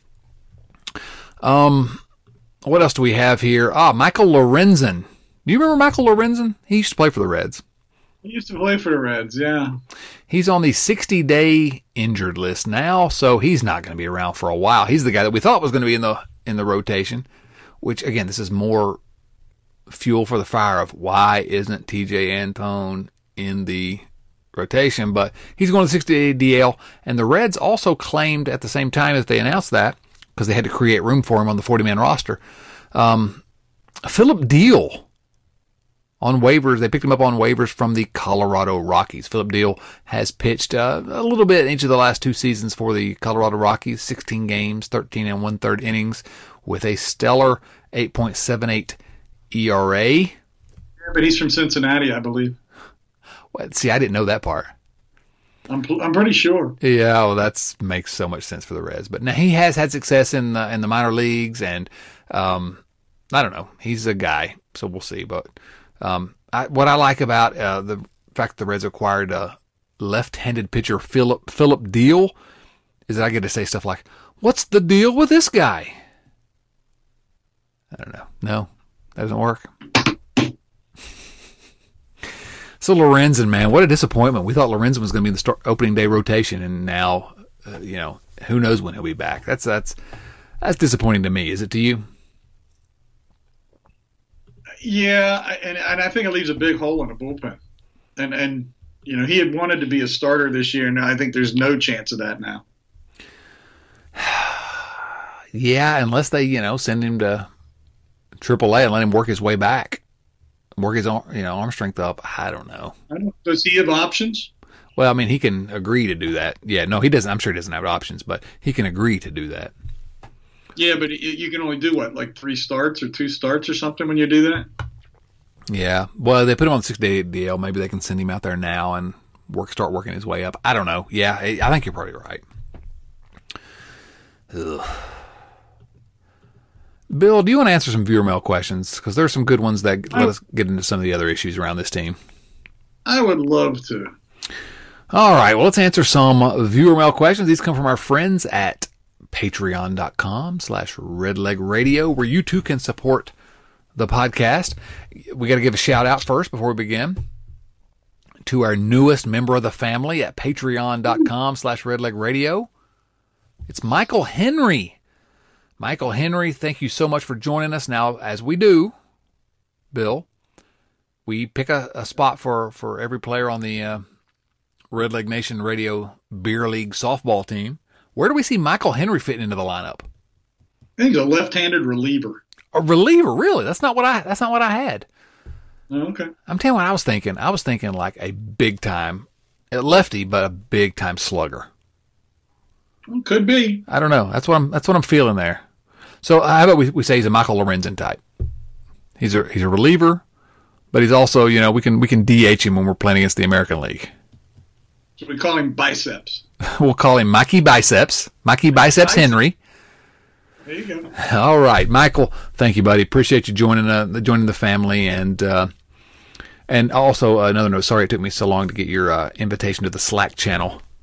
Um, what else do we have here? Ah, Michael Lorenzen. Do you remember Michael Lorenzen? He used to play for the Reds. He used to play for the Reds, yeah. He's on the sixty-day injured list now, so he's not going to be around for a while. He's the guy that we thought was going to be in the in the rotation, which, again, this is more fuel for the fire of why isn't T J Antone in the rotation, but he's going to sixty-day D L, and the Reds also claimed at the same time that they announced that, because they had to create room for him on the forty-man roster, um, Philip Deal. On waivers, they picked him up on waivers from the Colorado Rockies. Philip Deal has pitched uh, a little bit in each of the last two seasons for the Colorado Rockies, sixteen games, thirteen and one-third innings, with a stellar eight point seven eight E R A. Yeah, but he's from Cincinnati, I believe. Well, see, I didn't know that part. I'm I'm pretty sure. Yeah, well, that makes so much sense for the Reds. But now he has had success in the, in the minor leagues, and um, I don't know. He's a guy, so we'll see. But Um, I, what I like about uh, the fact that the Reds acquired a left-handed pitcher, Philip Philip Deal, is that I get to say stuff like, "What's the deal with this guy?" I don't know. No, that doesn't work. So Lorenzen, man, what a disappointment. We thought Lorenzen was going to be in the start, opening day rotation, and now, uh, you know, who knows when he'll be back. That's that's that's disappointing to me. Is it to you? Yeah, and, and I think it leaves a big hole in the bullpen. And, and, you know, he had wanted to be a starter this year, and I think there's no chance of that now. Yeah, unless they, you know, send him to triple A and let him work his way back, work his arm, you know, arm strength up. I don't know. I don't, does he have options? Well, I mean, he can agree to do that. Yeah, no, he doesn't. I'm sure he doesn't have options, but he can agree to do that. Yeah, but you can only do, what, like three starts or two starts or something when you do that? Yeah. Well, they put him on six-day D L. Maybe they can send him out there now and work, start working his way up. I don't know. Yeah, I think you're probably right. Ugh. Bill, do you want to answer some viewer mail questions? Because there are some good ones that let us get into some of the other issues around this team. I would love to. All right. Well, let's answer some viewer mail questions. These come from our friends at patreon.com slash redleg radio, where you too can support the podcast. We got to give a shout out first before we begin to our newest member of the family at patreon.com slash redleg radio. It's Michael Henry. Michael Henry, thank you so much for joining us. Now, as we do, Bill, we pick a, a spot for, for every player on the uh, Red Leg Nation Radio Beer League softball team. Where do we see Michael Henry fitting into the lineup? I think he's a left-handed reliever. A reliever, really? That's not what I. That's not what I had. Oh, okay. I'm telling you what I was thinking. I was thinking like a big time, a lefty, but a big time slugger. Well, could be. I don't know. That's what I'm. That's what I'm feeling there. So how about we we say he's a Michael Lorenzen type? He's a he's a reliever, but he's also, you know, we can we can D H him when we're playing against the American League. So we call him Biceps. We'll call him Mikey Biceps. Mikey Biceps Biceps. Henry. There you go. All right, Michael. Thank you, buddy. Appreciate you joining uh, joining the family, and uh, and also uh, another note. Sorry it took me so long to get your uh, invitation to the Slack channel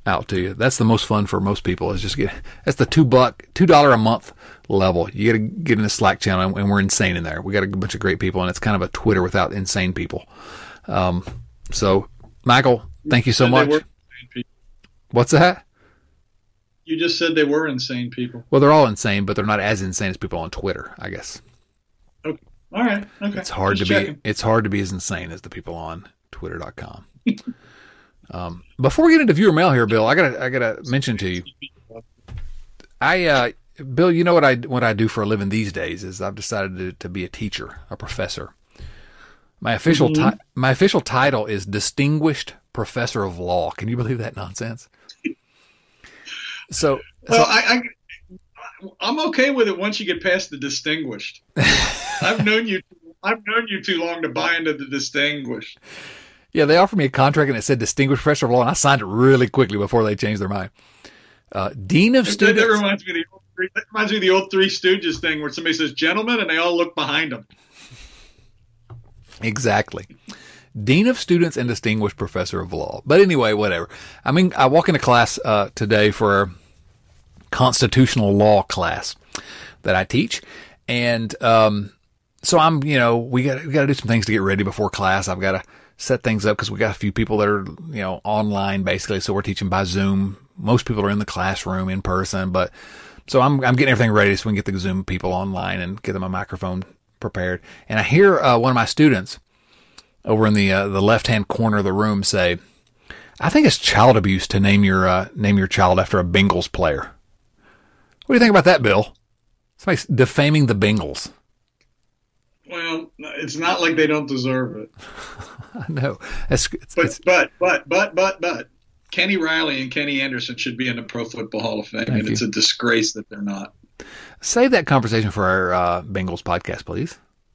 out to you. That's the most fun for most people. Is just get that's the two buck two dollar a month level. You got to get in the Slack channel, and we're insane in there. We got a bunch of great people, and it's kind of a Twitter without insane people. Um, so Michael, thank you so much. What's that? You just said they were insane people. Well, they're all insane, but they're not as insane as people on Twitter, I guess. Okay. All right. Okay. It's hard just to checking. be. It's hard to be as insane as the people on Twitter dot com. um, before we get into viewer mail here, Bill, I gotta I gotta mention to you. I uh, Bill, you know what I what I do for a living these days is I've decided to, to be a teacher, a professor. My official mm-hmm. ti- my official title is Distinguished Professor of Law. Can you believe that nonsense? So, well, so I, I, I'm okay with it once you get past the distinguished. I've known you, I've known you too long to buy into the distinguished. Yeah, they offered me a contract and it said Distinguished Professor of Law, and I signed it really quickly before they changed their mind. Uh, Dean of That, Students. that reminds me of the old three, that reminds me of the old Three Stooges thing where somebody says "gentlemen" and they all look behind them. Exactly. Dean of Students and Distinguished Professor of Law. But anyway, whatever. I mean, I walk into class uh, today for a constitutional law class that I teach. And um, so I'm, you know, we got we got to do some things to get ready before class. I've got to set things up because we got a few people that are, you know, online basically. So we're teaching by Zoom. Most people are in the classroom in person. But so I'm, I'm getting everything ready so we can get the Zoom people online and get them a microphone prepared. And I hear uh, one of my students over in the uh, the left hand corner of the room say, "I think it's child abuse to name your uh, name your child after a Bengals player." What do you think about that, Bill? Somebody's defaming the Bengals. Well, it's not like they don't deserve it. I know. That's, it's, but, it's, but but but but but Kenny Riley and Kenny Anderson should be in the Pro Football Hall of Fame, and you. it's a disgrace that they're not. Save that conversation for our uh, Bengals podcast, please.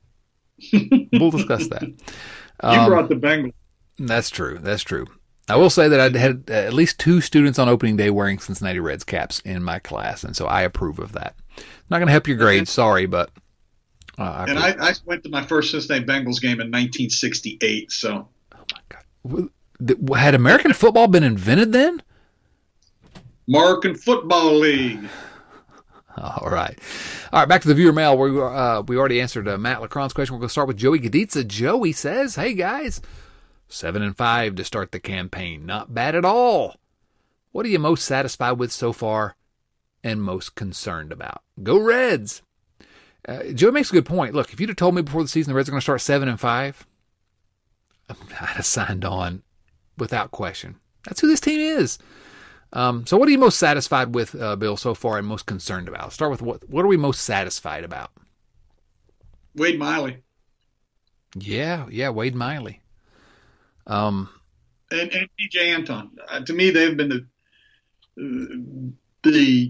We'll discuss that. You um, brought the Bengals. That's true. That's true. I will say that I had at least two students on opening day wearing Cincinnati Reds caps in my class, and so I approve of that. Not going to help your grades, sorry, but uh, I and I, I went to my first Cincinnati Bengals game in nineteen sixty-eight. So, oh my God, had American football been invented then? American Football League. All right. All right, back to the viewer mail. We uh, we already answered uh, Matt Lecron's question. We're going to start with Joey Gaditza. Joey says, hey, guys, seven and five to start the campaign. Not bad at all. What are you most satisfied with so far and most concerned about? Go Reds. Uh, Joey makes a good point. Look, if you'd have told me before the season the Reds are going to start seven and five, I'd have signed on without question. That's who this team is. Um, so what are you most satisfied with, uh, Bill, so far and most concerned about? Start with what What are we most satisfied about? Wade Miley. Yeah, yeah, Wade Miley. Um, and, and T J Anton. Uh, to me, they've been the uh, the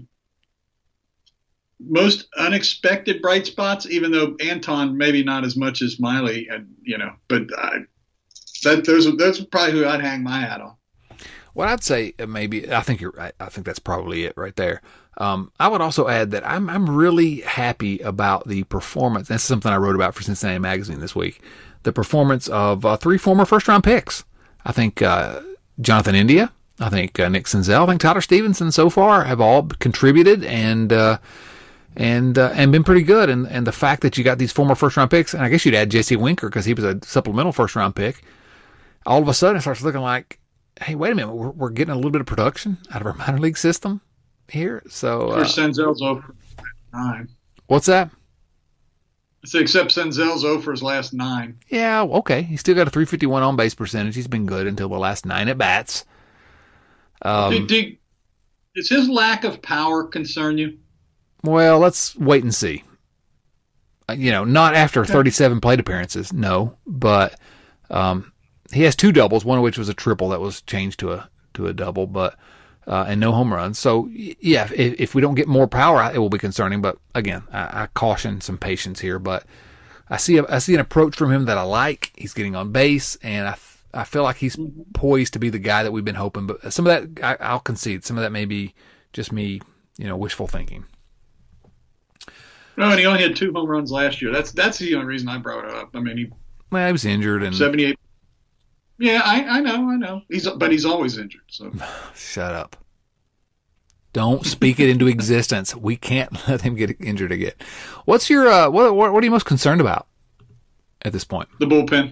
most unexpected bright spots, even though Anton maybe not as much as Miley, and you know, but I, that those are those are probably who I'd hang my hat on. What I'd say, maybe, I think you're right. I think that's probably it right there. Um, I would also add that I'm I'm really happy about the performance. That's something I wrote about for Cincinnati Magazine this week. The performance of uh, three former first-round picks. I think uh, Jonathan India, I think uh, Nick Senzel, I think Tyler Stevenson so far have all contributed and uh, and uh, and been pretty good. And and the fact that you got these former first-round picks, and I guess you'd add Jesse Winker because he was a supplemental first-round pick. All of a sudden, it starts looking like, hey, wait a minute, we're, we're getting a little bit of production out of our minor league system here. So, uh, Senzel's over nine. What's that? So except Senzel's over for his last nine. Yeah, okay. He's still got a three fifty-one on base percentage. He's been good until the last nine at bats. Um, do, do, does his lack of power concern you? Well, let's wait and see. Uh, you know, not after thirty-seven plate appearances, no, but um, he has two doubles, one of which was a triple that was changed to a to a double, but uh, and no home runs. So yeah, if, if we don't get more power, it will be concerning. But again, I, I caution some patience here. But I see a, I see an approach from him that I like. He's getting on base, and I I feel like he's poised to be the guy that we've been hoping. But some of that I, I'll concede. Some of that may be just me, you know, wishful thinking. No, and he only had two home runs last year. That's that's the only reason I brought it up. I mean, he well, he was injured and seventy-eight. Yeah, I, I know, I know. He's but he's always injured. So shut up. Don't speak it into existence. We can't let him get injured again. What's your uh, what, what what are you most concerned about at this point? The bullpen.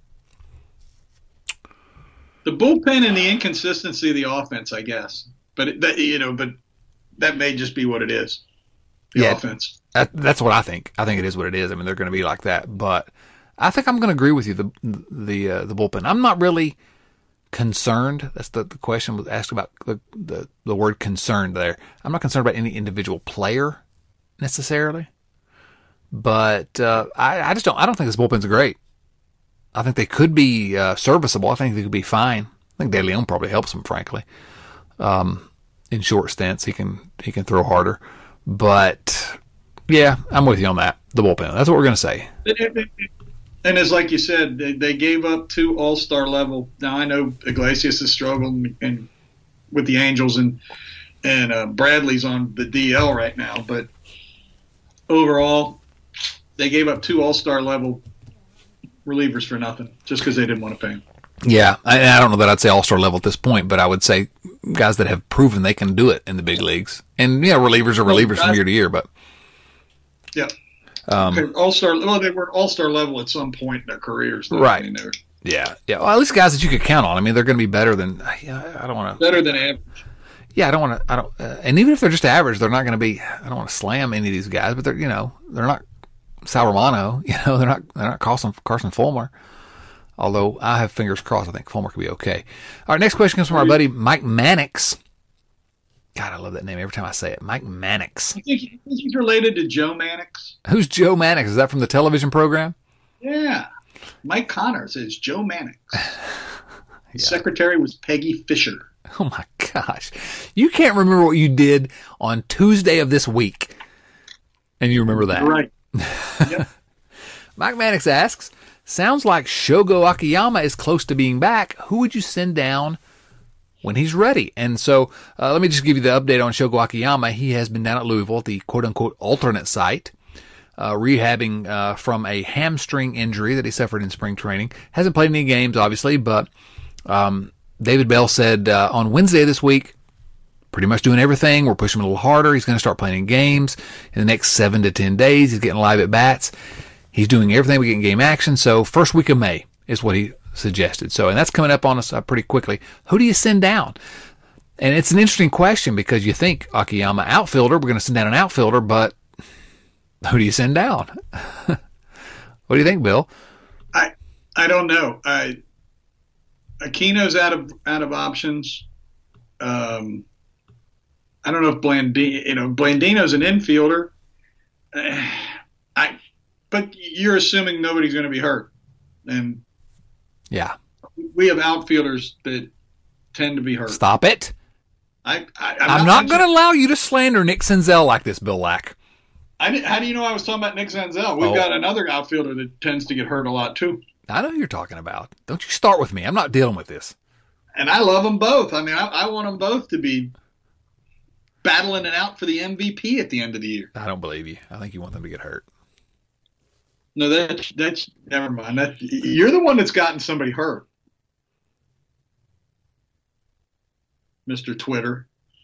The bullpen and the inconsistency of the offense, I guess. But it, that, you know, but that may just be what it is. The yeah, offense. That, that's what I think. I think it is what it is. I mean, they're going to be like that. But I think I'm going to agree with you. The the uh, the bullpen. I'm not really concerned. That's the, the question was asked about the, the the word concerned there. I'm not concerned about any individual player necessarily. But uh, I, I just don't. I don't think this bullpen's great. I think they could be uh, serviceable. I think they could be fine. I think De Leon probably helps them, frankly. Um, in short stints, he can he can throw harder. But yeah, I'm with you on that. The bullpen. That's what we're going to say. And as like you said, they, they gave up two All-Star level. Now I know Iglesias is struggling and with the Angels, and and uh, Bradley's on the D L right now. But overall, they gave up two All-Star level relievers for nothing just because they didn't want to pay them. Yeah, I, I don't know that I'd say all-star level at this point, but I would say guys that have proven they can do it in the big leagues. And, yeah, relievers are relievers from year to year, but. Yeah. Um, okay, all-star, well, they were all-star level at some point in their careers. Though. Right. I mean, they're yeah, yeah. Well, at least guys that you could count on. I mean, they're going to be better than, yeah, I don't want to. Better than average. Yeah, I don't want to, I don't, uh, and even if they're just average, they're not going to be, I don't want to slam any of these guys, but they're, you know, they're not Sal Romano, you know, they're not, they're not Carson, Carson Fulmer. Although I have fingers crossed, I think Fulmer could be okay. All right, next question comes from our buddy Mike Mannix. God, I love that name every time I say it. Mike Mannix. I think, I think he's related to Joe Mannix. Who's Joe Mannix? Is that from the television program? Yeah. Mike Connors is Joe Mannix. Yeah. His secretary was Peggy Fisher. Oh, my gosh. You can't remember what you did on Tuesday of this week. And you remember that. Right. Yep. Mike Mannix asks, sounds like Shogo Akiyama is close to being back. Who would you send down when he's ready? And so uh, let me just give you the update on Shogo Akiyama. He has been down at Louisville at the quote-unquote alternate site, uh, rehabbing uh, from a hamstring injury that he suffered in spring training. Hasn't played any games, obviously, but um, David Bell said uh, on Wednesday this week, pretty much doing everything. We're pushing him a little harder. He's going to start playing in games in the next seven to ten days. He's getting live at bats. He's doing everything. We're getting game action. So first week of May is what he suggested. So, and that's coming up on us uh, pretty quickly. Who do you send down? And it's an interesting question because you think Akiyama outfielder, we're going to send down an outfielder, but who do you send down? What do you think, Bill? I I don't know. I Aquino's out of out of options. Um, I don't know if Blandino, you know, Blandino's an infielder. Uh, I. But you're assuming nobody's going to be hurt. And yeah, we have outfielders that tend to be hurt. Stop it. I, I, I'm, I'm not, not going to allow you to slander Nick Senzel like this, Bill Lack. I did, how do you know I was talking about Nick Senzel? We've oh. got another outfielder that tends to get hurt a lot, too. I know who you're talking about. Don't you start with me. I'm not dealing with this. And I love them both. I mean, I, I want them both to be battling it out for the M V P at the end of the year. I don't believe you. I think you want them to get hurt. No, that's, that's never mind. That, you're the one that's gotten somebody hurt, Mister Twitter.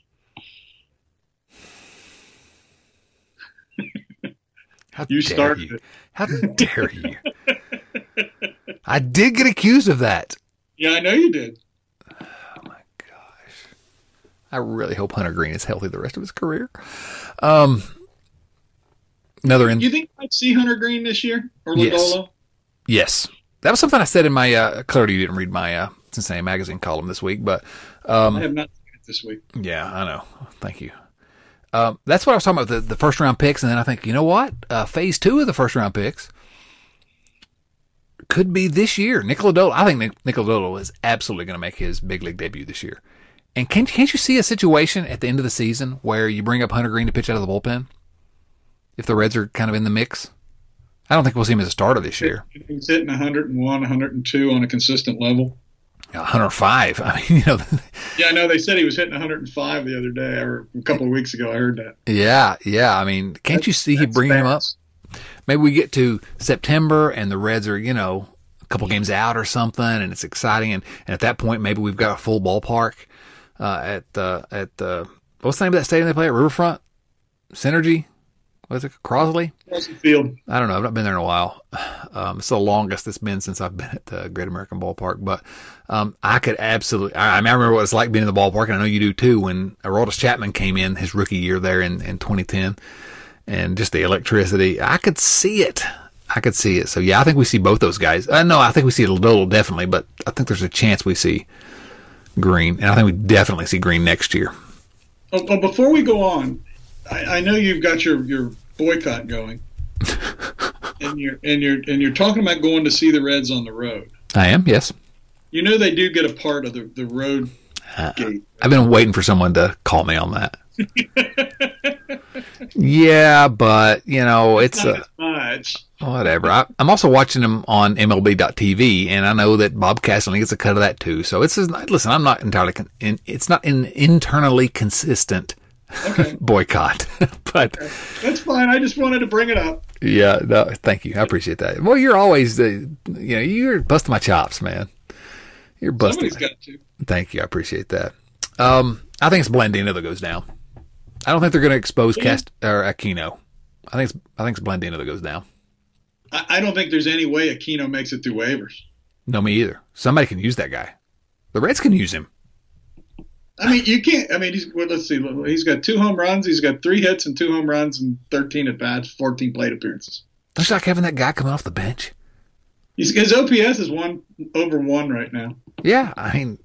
How you dare started you. it. How dare you? I did get accused of that. Yeah, I know you did. Oh, my gosh. I really hope Hunter Green is healthy the rest of his career. Um... Another in- you think I might see Hunter Green this year or Lodolo? Yes. yes. That was something I said in my uh, Clarity. You didn't read my uh, Cincinnati Magazine column this week, but um, I have not seen it this week. Yeah, I know. Thank you. Um, that's what I was talking about, the, the first round picks, and then I think, you know what? Uh, phase two of the first round picks could be this year. Nick Lodolo. I think Nick, Nick Lodolo is absolutely going to make his big league debut this year. And can't, can't you see a situation at the end of the season where you bring up Hunter Green to pitch out of the bullpen? If the Reds are kind of in the mix? I don't think we'll see him as a starter this year. He's hitting one oh one, one oh two on a consistent level. one oh five. I mean, you know. Yeah, I know. They said he was hitting one oh five the other day, or a couple of weeks ago. I heard that. Yeah, yeah. I mean, can't that's, you see he bringing him up? Maybe we get to September and the Reds are, you know, a couple games out or something, and it's exciting. And, and at that point, maybe we've got a full ballpark uh, at uh, at uh, what's the name of that stadium they play at? Riverfront, Synergy, what's it? Crosley Field. I don't know. I've not been there in a while. Um, it's the longest it's been since I've been at the Great American Ballpark. But um, I could absolutely. I, I remember what it's like being in the ballpark, and I know you do too. When Aroldis Chapman came in his rookie year there in, in twenty ten, and just the electricity, I could see it. I could see it. So yeah, I think we see both those guys. Uh, no, I think we see Lodolo definitely, but I think there's a chance we see Green, and I think we definitely see Green next year. Oh, but before we go on, I, I know you've got your, your boycott going, and you're and you're and you're talking about going to see the Reds on the road. I am, yes. You know they do get a part of the the road uh, gate. I've been waiting for someone to call me on that. Yeah, but you know it's, it's not uh, much. Whatever. I, I'm also watching them on M L B dot T V, and I know that Bob Castleton gets a cut of that too. So it's listen. I'm not entirely. Con- in, it's not an internally consistent okay. boycott, but okay. That's fine. I just wanted to bring it up. Yeah. No. Thank you. I appreciate that. Well, you're always the. You know, you're busting my chops, man. You're busting. Somebody's got to. Thank you. I appreciate that. Um, I think it's Blandino that goes down. I don't think they're going to expose yeah. Cast or Aquino. I think it's I think it's Blandino that goes down. I, I don't think there's any way Aquino makes it through waivers. No, me either. Somebody can use that guy. The Reds can use him. I mean, you can't. I mean, he's well, let's see. He's got two home runs. He's got three hits and two home runs and thirteen at bats, fourteen plate appearances. Don't you like having that guy coming off the bench? He's, his O P S is one over one right now. Yeah, I mean,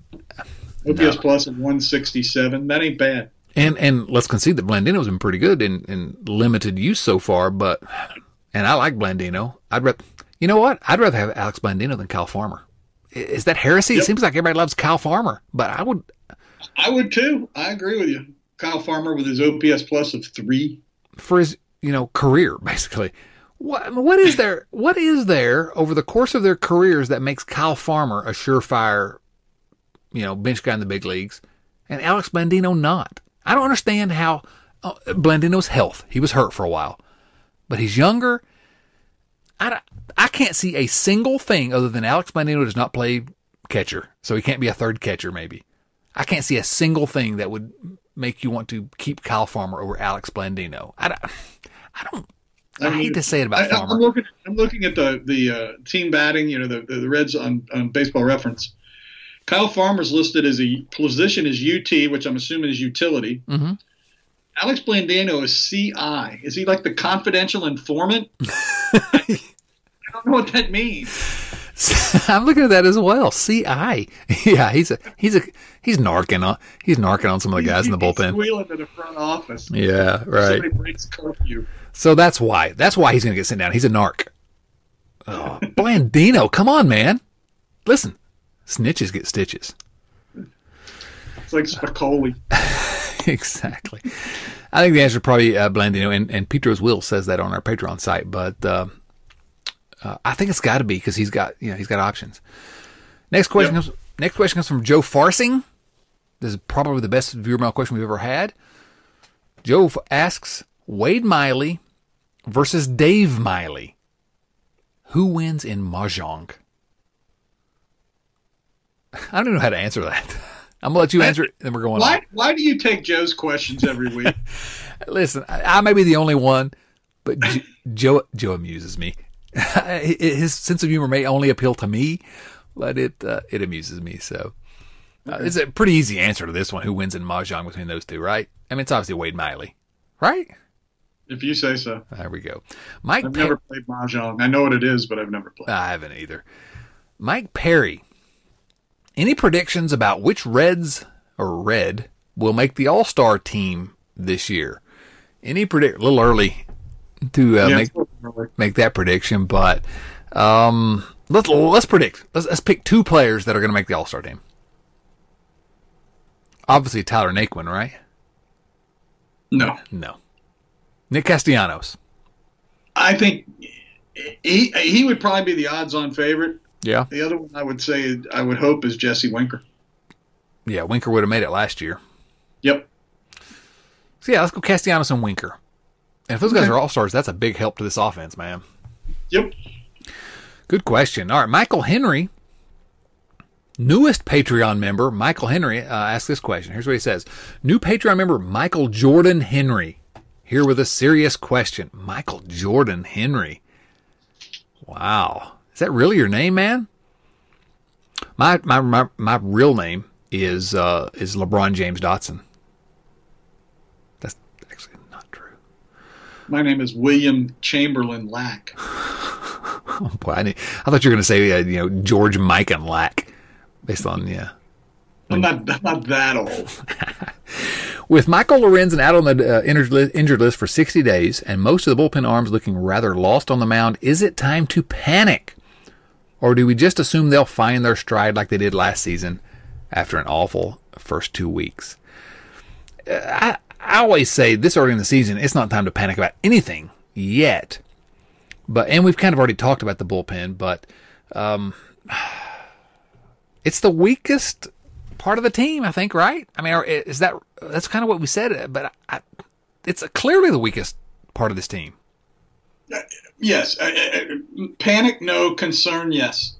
O P S no. plus of one sixty-seven. That ain't bad. And and let's concede that Blandino's been pretty good in, in limited use so far, but and I like Blandino. I'd rather, you know what? I'd rather have Alex Blandino than Kyle Farmer. Is that heresy? Yep. It seems like everybody loves Kyle Farmer, but I would. I would too. I agree with you. Kyle Farmer with his O P S plus of three for his you know career basically. What what is there? What is there over the course of their careers that makes Kyle Farmer a surefire, you know, bench guy in the big leagues, and Alex Blandino not? I don't understand how uh, Blandino's health. He was hurt for a while, but he's younger. I, I can't see a single thing other than Alex Blandino does not play catcher, so he can't be a third catcher maybe. I can't see a single thing that would make you want to keep Kyle Farmer over Alex Blandino. I don't. I, don't, I, I mean, hate to say it about I, Farmer. I'm looking, I'm looking at the the uh, team batting. You know, the the Reds on, on Baseball Reference. Kyle Farmer's listed as a position as U T, which I'm assuming is utility. Mm-hmm. Alex Blandino is C I. Is he like the confidential informant? I don't know what that means. I'm looking at that as well. C I. Yeah, he's a he's a he's narking on he's narking on some of the guys he's, in the bullpen. He's squealing to the front office. Yeah, right. Somebody breaks curfew. So that's why that's why he's going to get sent down. He's a narc. Oh, Blandino, come on, man. Listen. Snitches get stitches. It's like Spicoli. Exactly. I think the answer is probably uh, Blandino, and, and Petros Will says that on our Patreon site, but uh, uh, I think it's got to be because he's got you know he's got options. Next question yep. comes. Next question comes from Joe Farsing. This is probably the best viewer mail question we've ever had. Joe f- asks Wade Miley versus Dave Miley. Who wins in Mahjong? I don't even know how to answer that. I'm going to let you answer it, and we're going why, on. Why do you take Joe's questions every week? Listen, I, I may be the only one, but J- Joe Joe amuses me. His sense of humor may only appeal to me, but it uh, it amuses me. So uh, okay. It's a pretty easy answer to this one. Who wins in Mahjong between those two, right? I mean, it's obviously Wade Miley, right? If you say so. There we go. Mike I've Pe- never played Mahjong. I know what it is, but I've never played. I haven't either. Mike Perry. Any predictions about which Reds or Red will make the All-Star team this year? Any predict? A little early to uh, yeah, make make that prediction, but um, let's let's predict. Let's, let's pick two players that are going to make the All-Star team. Obviously, Tyler Naquin, right? No, no. Nick Castellanos. I think he he would probably be the odds-on favorite. Yeah. The other one I would say, I would hope, is Jesse Winker. Yeah, Winker would have made it last year. Yep. So, yeah, let's go Castellanos and Winker. And if those okay. guys are all-stars, that's a big help to this offense, man. Yep. Good question. All right, Michael Henry, newest Patreon member, Michael Henry, uh, asked this question. Here's what he says. New Patreon member, Michael Jordan Henry, here with a serious question. Michael Jordan Henry. Wow. Is that really your name, man? My my my, my real name is uh, is LeBron James Dotson. That's actually not true. My name is William Chamberlain Lack. Oh, boy, I, need, I thought you were going to say uh, you know George Mikan Lack, based on yeah. I'm not I'm not that old. With Michael Lorenzen out on the uh, injured, list, injured list for sixty days and most of the bullpen arms looking rather lost on the mound, is it time to panic? Or do we just assume they'll find their stride like they did last season after an awful first two weeks? Uh, I, I always say this early in the season, it's not time to panic about anything yet. But and we've kind of already talked about the bullpen, but um, it's the weakest part of the team, I think, right? I mean, is that that's kind of what we said, but I, it's clearly the weakest part of this team. Yes. Uh, uh, panic, no. Concern, yes.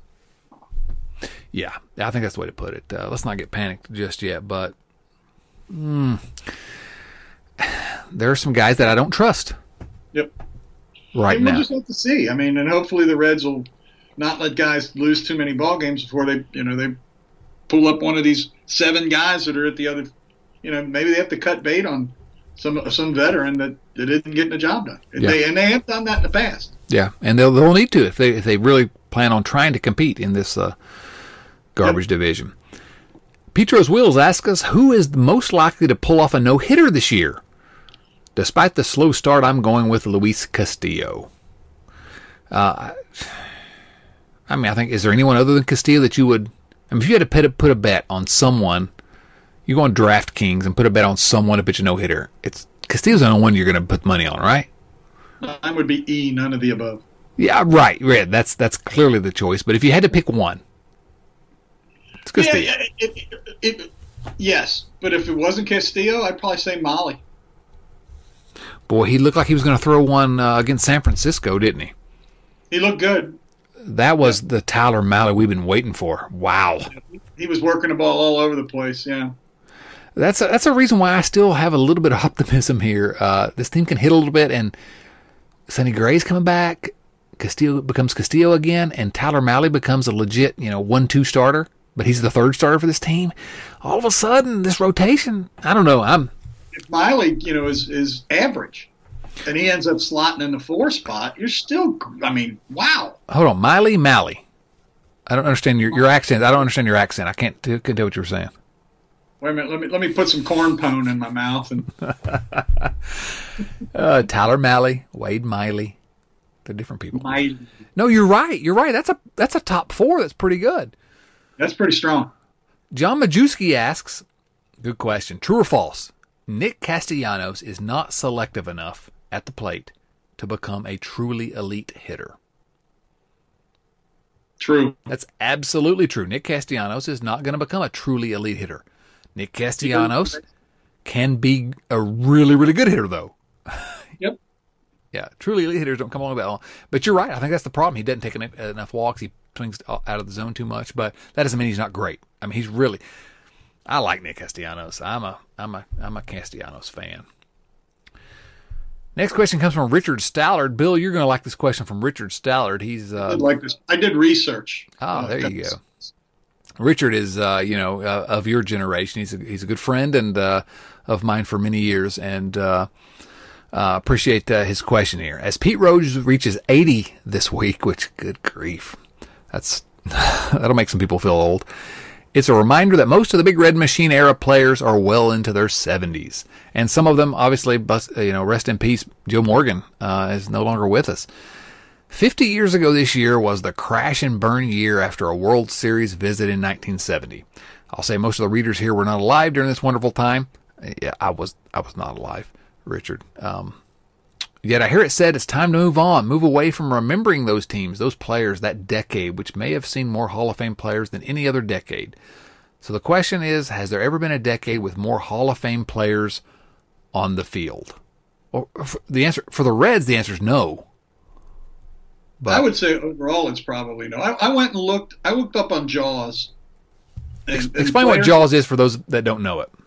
Yeah, I think that's the way to put it. Uh, let's not get panicked just yet, but mm, there are some guys that I don't trust. Yep. Right and now. We'll just have to see. I mean, and hopefully the Reds will not let guys lose too many ball games before they, you know, they pull up one of these seven guys that are at the other, you know, maybe they have to cut bait on some some veteran that, that isn't getting the job done. And, Yeah. they, and they have done that in the past. Yeah, and they'll they'll need to if they if they really plan on trying to compete in this uh, garbage Yep. division. Petros Wills asks us, who is most likely to pull off a no-hitter this year? Despite the slow start, I'm going with Luis Castillo. Uh, I mean, I think, is there anyone other than Castillo that you would, I mean, if you had to put a, put a bet on someone, you go on DraftKings and put a bet on someone to pitch a no-hitter, it's Castillo's the only one you're going to put money on, right? Mine would be E, none of the above. Yeah, right, right. That's that's clearly the choice. But if you had to pick one, it's Castillo. Yeah, yeah, it, it, it, yes, but if it wasn't Castillo, I'd probably say Molly. Boy, he looked like he was going to throw one uh, against San Francisco, didn't he? He looked good. That was the Tyler Mahle we've been waiting for. Wow. He was working the ball all over the place, yeah. That's a, that's a reason why I still have a little bit of optimism here. Uh, this team can hit a little bit, and Sonny Gray's coming back. Castillo becomes Castillo again, and Tyler Mahle becomes a legit, you know, one two starter, but he's the third starter for this team. All of a sudden, this rotation, I don't know. I'm If Miley, you know, is is average, and he ends up slotting in the four spot, you're still, I mean, wow. hold on, Miley Mahle. I don't understand your, your accent. I don't understand your accent. I can't, t- couldn't tell what you were saying. Wait a minute, let me let me put some corn pone in my mouth. And Uh, Tyler Mahle, Wade Miley. They're different people. Miley. No, you're right. You're right. That's a that's a top four. That's pretty good. That's pretty strong. John Majewski asks, good question. True or false? Nick Castellanos is not selective enough at the plate to become a truly elite hitter. True. That's absolutely true. Nick Castellanos is not going to become a truly elite hitter. Nick Castellanos can be a really, really good hitter, though. Yep. Yeah, truly elite hitters don't come along that long. But you're right. I think that's the problem. He doesn't take enough, enough walks. He swings out of the zone too much. But that doesn't mean he's not great. I mean, he's really. I like Nick Castellanos. I'm a I'm a I'm a Castellanos fan. Next question comes from Richard Stallard. Bill, you're going to like this question from Richard Stallard. He's uh, I did like this. I did research. oh, Uh, there you go. Richard is, uh, you know, uh, of your generation. He's a, he's a good friend and uh, of mine for many years, and uh, uh, appreciate uh, his question here. As Pete Rose reaches eighty this week, which, good grief, that's that'll make some people feel old. It's a reminder that most of the Big Red Machine era players are well into their seventies, and some of them, obviously, bust, you know, rest in peace. Joe Morgan uh, is no longer with us. Fifty years ago this year was the crash and burn year after a World Series visit in nineteen seventy. I'll say most of the readers here were not alive during this wonderful time. Yeah, I was I was not alive, Richard. Um, yet I hear it said it's time to move on, move away from remembering those teams, those players, that decade, which may have seen more Hall of Fame players than any other decade. So the question is, has there ever been a decade with more Hall of Fame players on the field? Well, the answer for the Reds, the answer is no. But I would say overall it's probably no. I, I went and looked. I looked up on Jaws. And, ex- and explain players, what Jaws is for those that don't know it.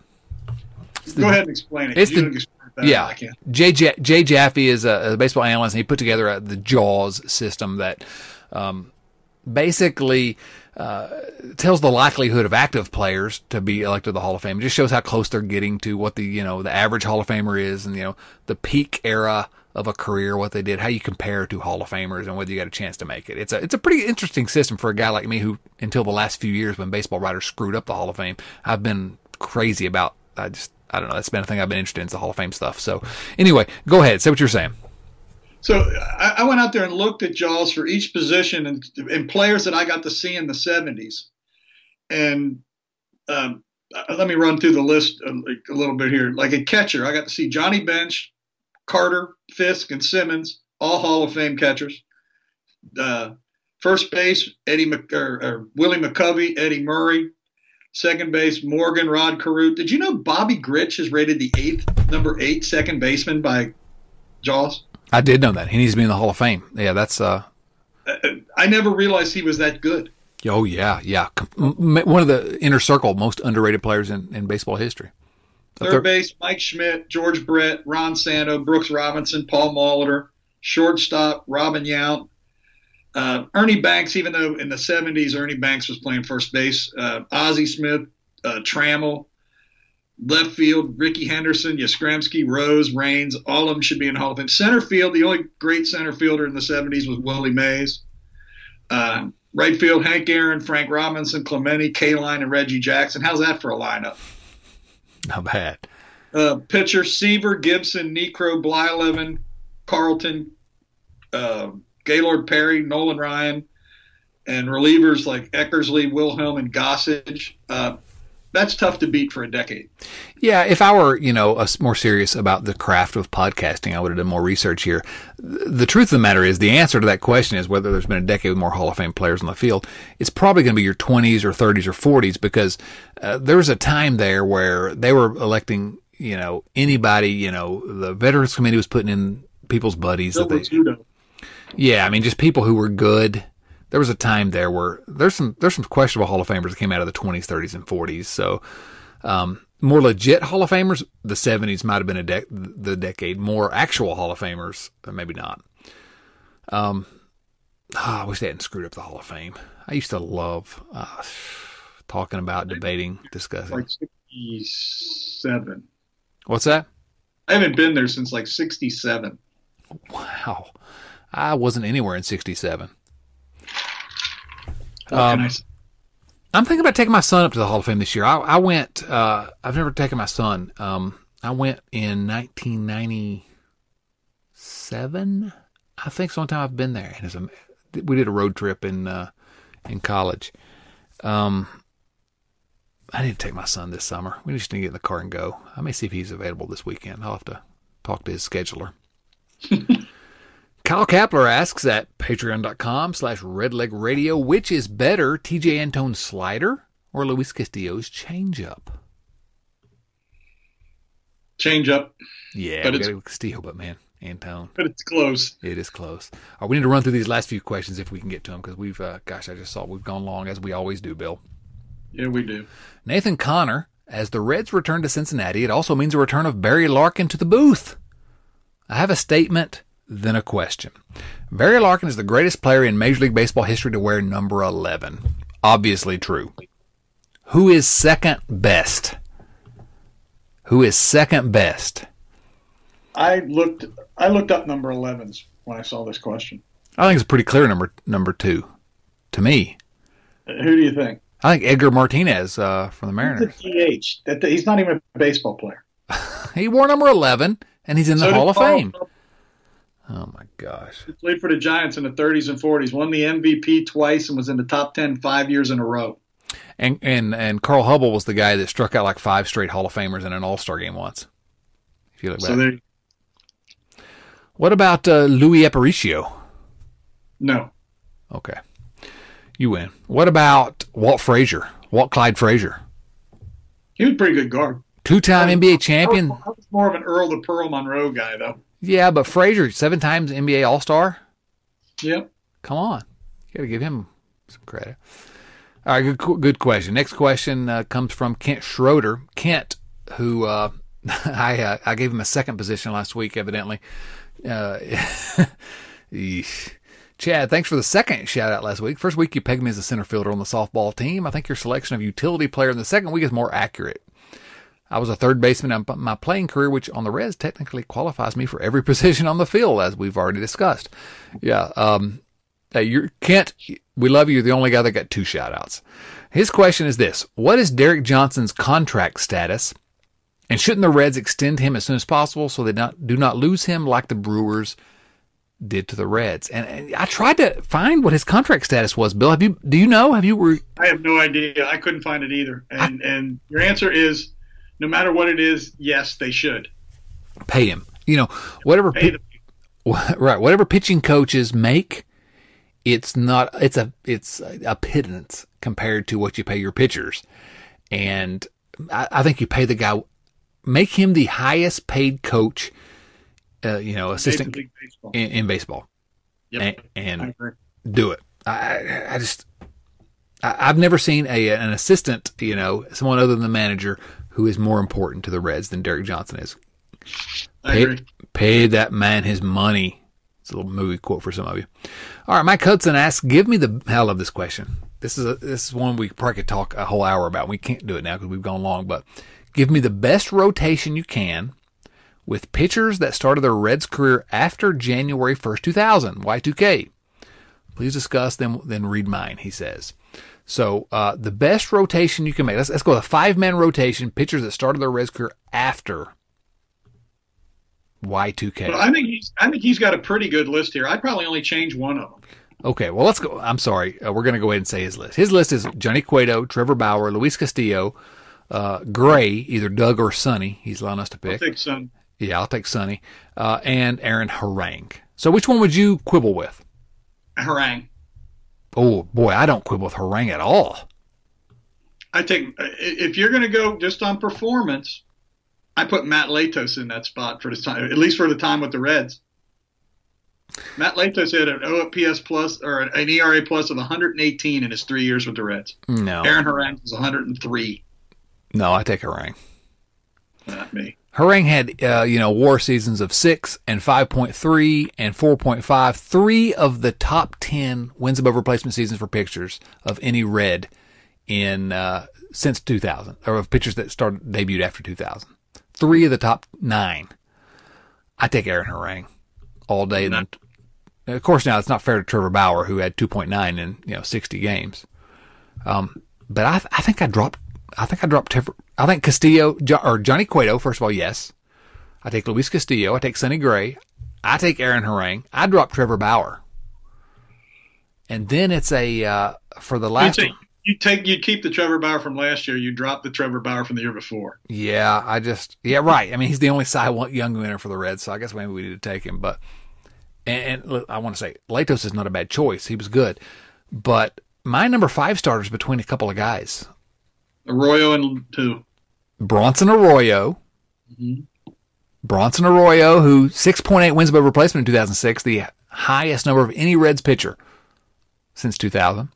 Go ahead and explain it. It's You the- can explain it better Yeah, than I can. Jay, J- Jay Jaffe is a, a baseball analyst, and he put together a, the Jaws system that um, basically uh, tells the likelihood of active players to be elected to the Hall of Fame. It just shows how close they're getting to what the you know the average Hall of Famer is, and you know the peak era of a career, what they did, how you compare to Hall of Famers, and whether you got a chance to make it. It's a it's a pretty interesting system for a guy like me who, until the last few years when baseball writers screwed up the Hall of Fame, I've been crazy about. I just I don't know. That's been a thing I've been interested in, is the Hall of Fame stuff. So anyway, go ahead. Say what you're saying. So I, I went out there and looked at Jaws for each position and, and players that I got to see in the seventies. And um, let me run through the list a, a little bit here. Like a catcher, I got to see Johnny Bench, Carter, Fisk, and Simmons, all Hall of Fame catchers. Uh, first base, Eddie Mc, or, or Willie McCovey, Eddie Murray. Second base, Morgan, Rod Carew. Did you know Bobby Grich is rated the eighth, number eight second baseman by Jaws? I did know that. He needs to be in the Hall of Fame. Yeah, that's uh I never realized he was that good. oh yeah, yeah. One of the inner circle most underrated players in, in baseball history. Third Third- base, Mike Schmidt, George Brett, Ron Santo, Brooks Robinson, Paul Molitor. Shortstop, Robin Yount. Uh, Ernie Banks, even though in the seventies Ernie Banks was playing first base. Uh, Ozzie Smith, uh, Trammell. Left field, Ricky Henderson, Yastrzemski, Rose, Raines, all of them should be in the Hall of Fame. Center field, the only great center fielder in the seventies was Willie Mays. Uh, right field, Hank Aaron, Frank Robinson, Clemente, Kaline, and Reggie Jackson. How's that for a lineup? Not bad. Uh, pitcher, Seaver, Gibson, Necro, Blyleven, Carlton, uh, Gaylord Perry, Nolan Ryan, and relievers like Eckersley, Wilhelm, and Gossage. Uh, That's tough to beat for a decade. Yeah, if I were, you know, a, more serious about the craft of podcasting, I would have done more research here. The truth of the matter is, the answer to that question is whether there's been a decade with more Hall of Fame players on the field. It's probably going to be your twenties or thirties or forties, because uh, there was a time there where they were electing, you know, anybody. You know, the Veterans Committee was putting in people's buddies. That they, yeah, I mean, just people who were good. There was a time there where there's some there's some questionable Hall of Famers that came out of the twenties, thirties, and forties. So um, more legit Hall of Famers, the seventies might have been a de- the decade. More actual Hall of Famers, maybe not. Um, oh, I wish they hadn't screwed up the Hall of Fame. I used to love uh, talking about, debating, discussing. Like sixty-seven. What's that? I haven't been there since like sixty-seven. Wow. I wasn't anywhere in sixty-seven. Um, I... I'm thinking about taking my son up to the Hall of Fame this year. I, I went, uh, I've never taken my son. Um, I went in nineteen ninety-seven. I think it's the only time I've been there. And it's a, we did a road trip in, uh, in college. Um, I need to take my son this summer. We just need to get in the car and go. I may see if he's available this weekend. I'll have to talk to his scheduler. Kyle Kapler asks at patreon.com slash redleg radio, which is better, T J Antone's slider or Luis Castillo's changeup? Changeup. Yeah, but we it's, got to Castillo, but man, Antone. But it's close. It is close. All right, we need to run through these last few questions if we can get to them, because we've, uh, gosh, I just saw we've gone long, as we always do, Bill. Yeah, we do. Nathan Connor, as the Reds return to Cincinnati, it also means a return of Barry Larkin to the booth. I have a statement, then a question. Barry Larkin is the greatest player in Major League Baseball history to wear number eleven. Obviously true. Who is second best? Who is second best? I looked I looked up number elevens when I saw this question. I think it's a pretty clear number number two to me. Who do you think? I think Edgar Martinez uh, from the Mariners. He's a D H. He's not even a baseball player. He wore number eleven, and he's in the So Hall did of Carl Fame. Hubbell. Oh, my gosh. He played for the Giants in the thirties and forties, won the M V P twice, and was in the top ten five years in a row. And and and Carl Hubbell was the guy that struck out like five straight Hall of Famers in an All-Star game once. If you look back. So there, What about uh, Louis Aparicio? no. Okay. You win. What about Walt Frazier? Walt Clyde Frazier? He was a pretty good guard. Two-time N B A champion. I was more of an Earl to Pearl Monroe guy, though. Yeah, but Frazier, seven times N B A All-Star. Yep. Come on. You got to give him some credit. All right, good good question. Next question uh, comes from Kent Schroeder. Kent, who uh, I uh, I gave him a second position last week, evidently. Uh, Chad, thanks for the second shout out last week. First week you pegged me as a center fielder on the softball team. I think your selection of utility player in the second week is more accurate. I was a third baseman in my playing career, which on the Reds technically qualifies me for every position on the field, as we've already discussed. Yeah, um, hey, you're, Kent, we love you. You're the only guy that got two shout-outs. His question is this. What is Derek Johnson's contract status, and shouldn't the Reds extend him as soon as possible so they not, do not lose him like the Brewers did to the Reds? And, and I tried to find what his contract status was. Bill, have you? Do you know? Have you? Re- I have no idea. I couldn't find it either. And I, and your answer is, no matter what it is, yes, they should pay him. You know, whatever. Pay pi- right, whatever pitching coaches make, it's not. It's a. It's a pittance compared to what you pay your pitchers. And I, I think you pay the guy, make him the highest paid coach. Uh, you know, assistant baseball. In, in baseball, yep. and, and do it. I, I just, I, I've never seen a an assistant, you know, someone other than the manager who is more important to the Reds than Derek Johnson is. I pay, agree. Pay that man his money. It's a little movie quote for some of you. All right, Mike Hudson asks, "Give me the." I love this question. This is a, this is one we probably could talk a whole hour about. We can't do it now because we've gone long. But give me the best rotation you can with pitchers that started their Reds career after January first, two thousand, Y two K. Please discuss them, then read mine, he says. So uh, the best rotation you can make, let's, let's go with a five-man rotation, pitchers that started their Reds career after Y two K. Well, I think he's I think he's got a pretty good list here. I'd probably only change one of them. Okay, well, let's go. I'm sorry. Uh, we're going to go ahead and say his list. His list is Johnny Cueto, Trevor Bauer, Luis Castillo, uh, Gray, either Doug or Sonny. He's allowing us to pick. I'll take Sonny. Yeah, I'll take Sonny. Uh, and Aaron Harang. So which one would you quibble with? Harang. Oh, boy, I don't quibble with Harang at all. I take, if you're going to go just on performance, I put Matt Latos in that spot for the time, at least for the time with the Reds. Matt Latos had an O P S plus or an E R A plus of one hundred eighteen in his three years with the Reds. No. Aaron Harang was one hundred three. No, I take Harang. Not me. Harang had, uh, you know, war seasons of six and five point three and four point five, three of the top ten wins above replacement seasons for pitchers of any Red in uh, since two thousand, or of pitchers that started debuted after two thousand. Three of the top nine. I take Aaron Harang all day. And then, of course, now it's not fair to Trevor Bauer, who had two point nine in you know sixty games. Um, but I, I think I dropped. I think I dropped Trevor. I think Castillo or Johnny Cueto. First of all, yes. I take Luis Castillo. I take Sonny Gray. I take Aaron Harang. I drop Trevor Bauer. And then it's a uh, for the last. You take, you take you keep the Trevor Bauer from last year. You drop the Trevor Bauer from the year before. Yeah, I just yeah right. I mean, he's the only Cy Young winner for the Reds, so I guess maybe we need to take him. But and, and look, I want to say Latos is not a bad choice. He was good, but my number five starters between a couple of guys. Arroyo and two. Bronson Arroyo. Mm-hmm. Bronson Arroyo, who six point eight wins above replacement in two thousand six, the highest number of any Reds pitcher since two thousand.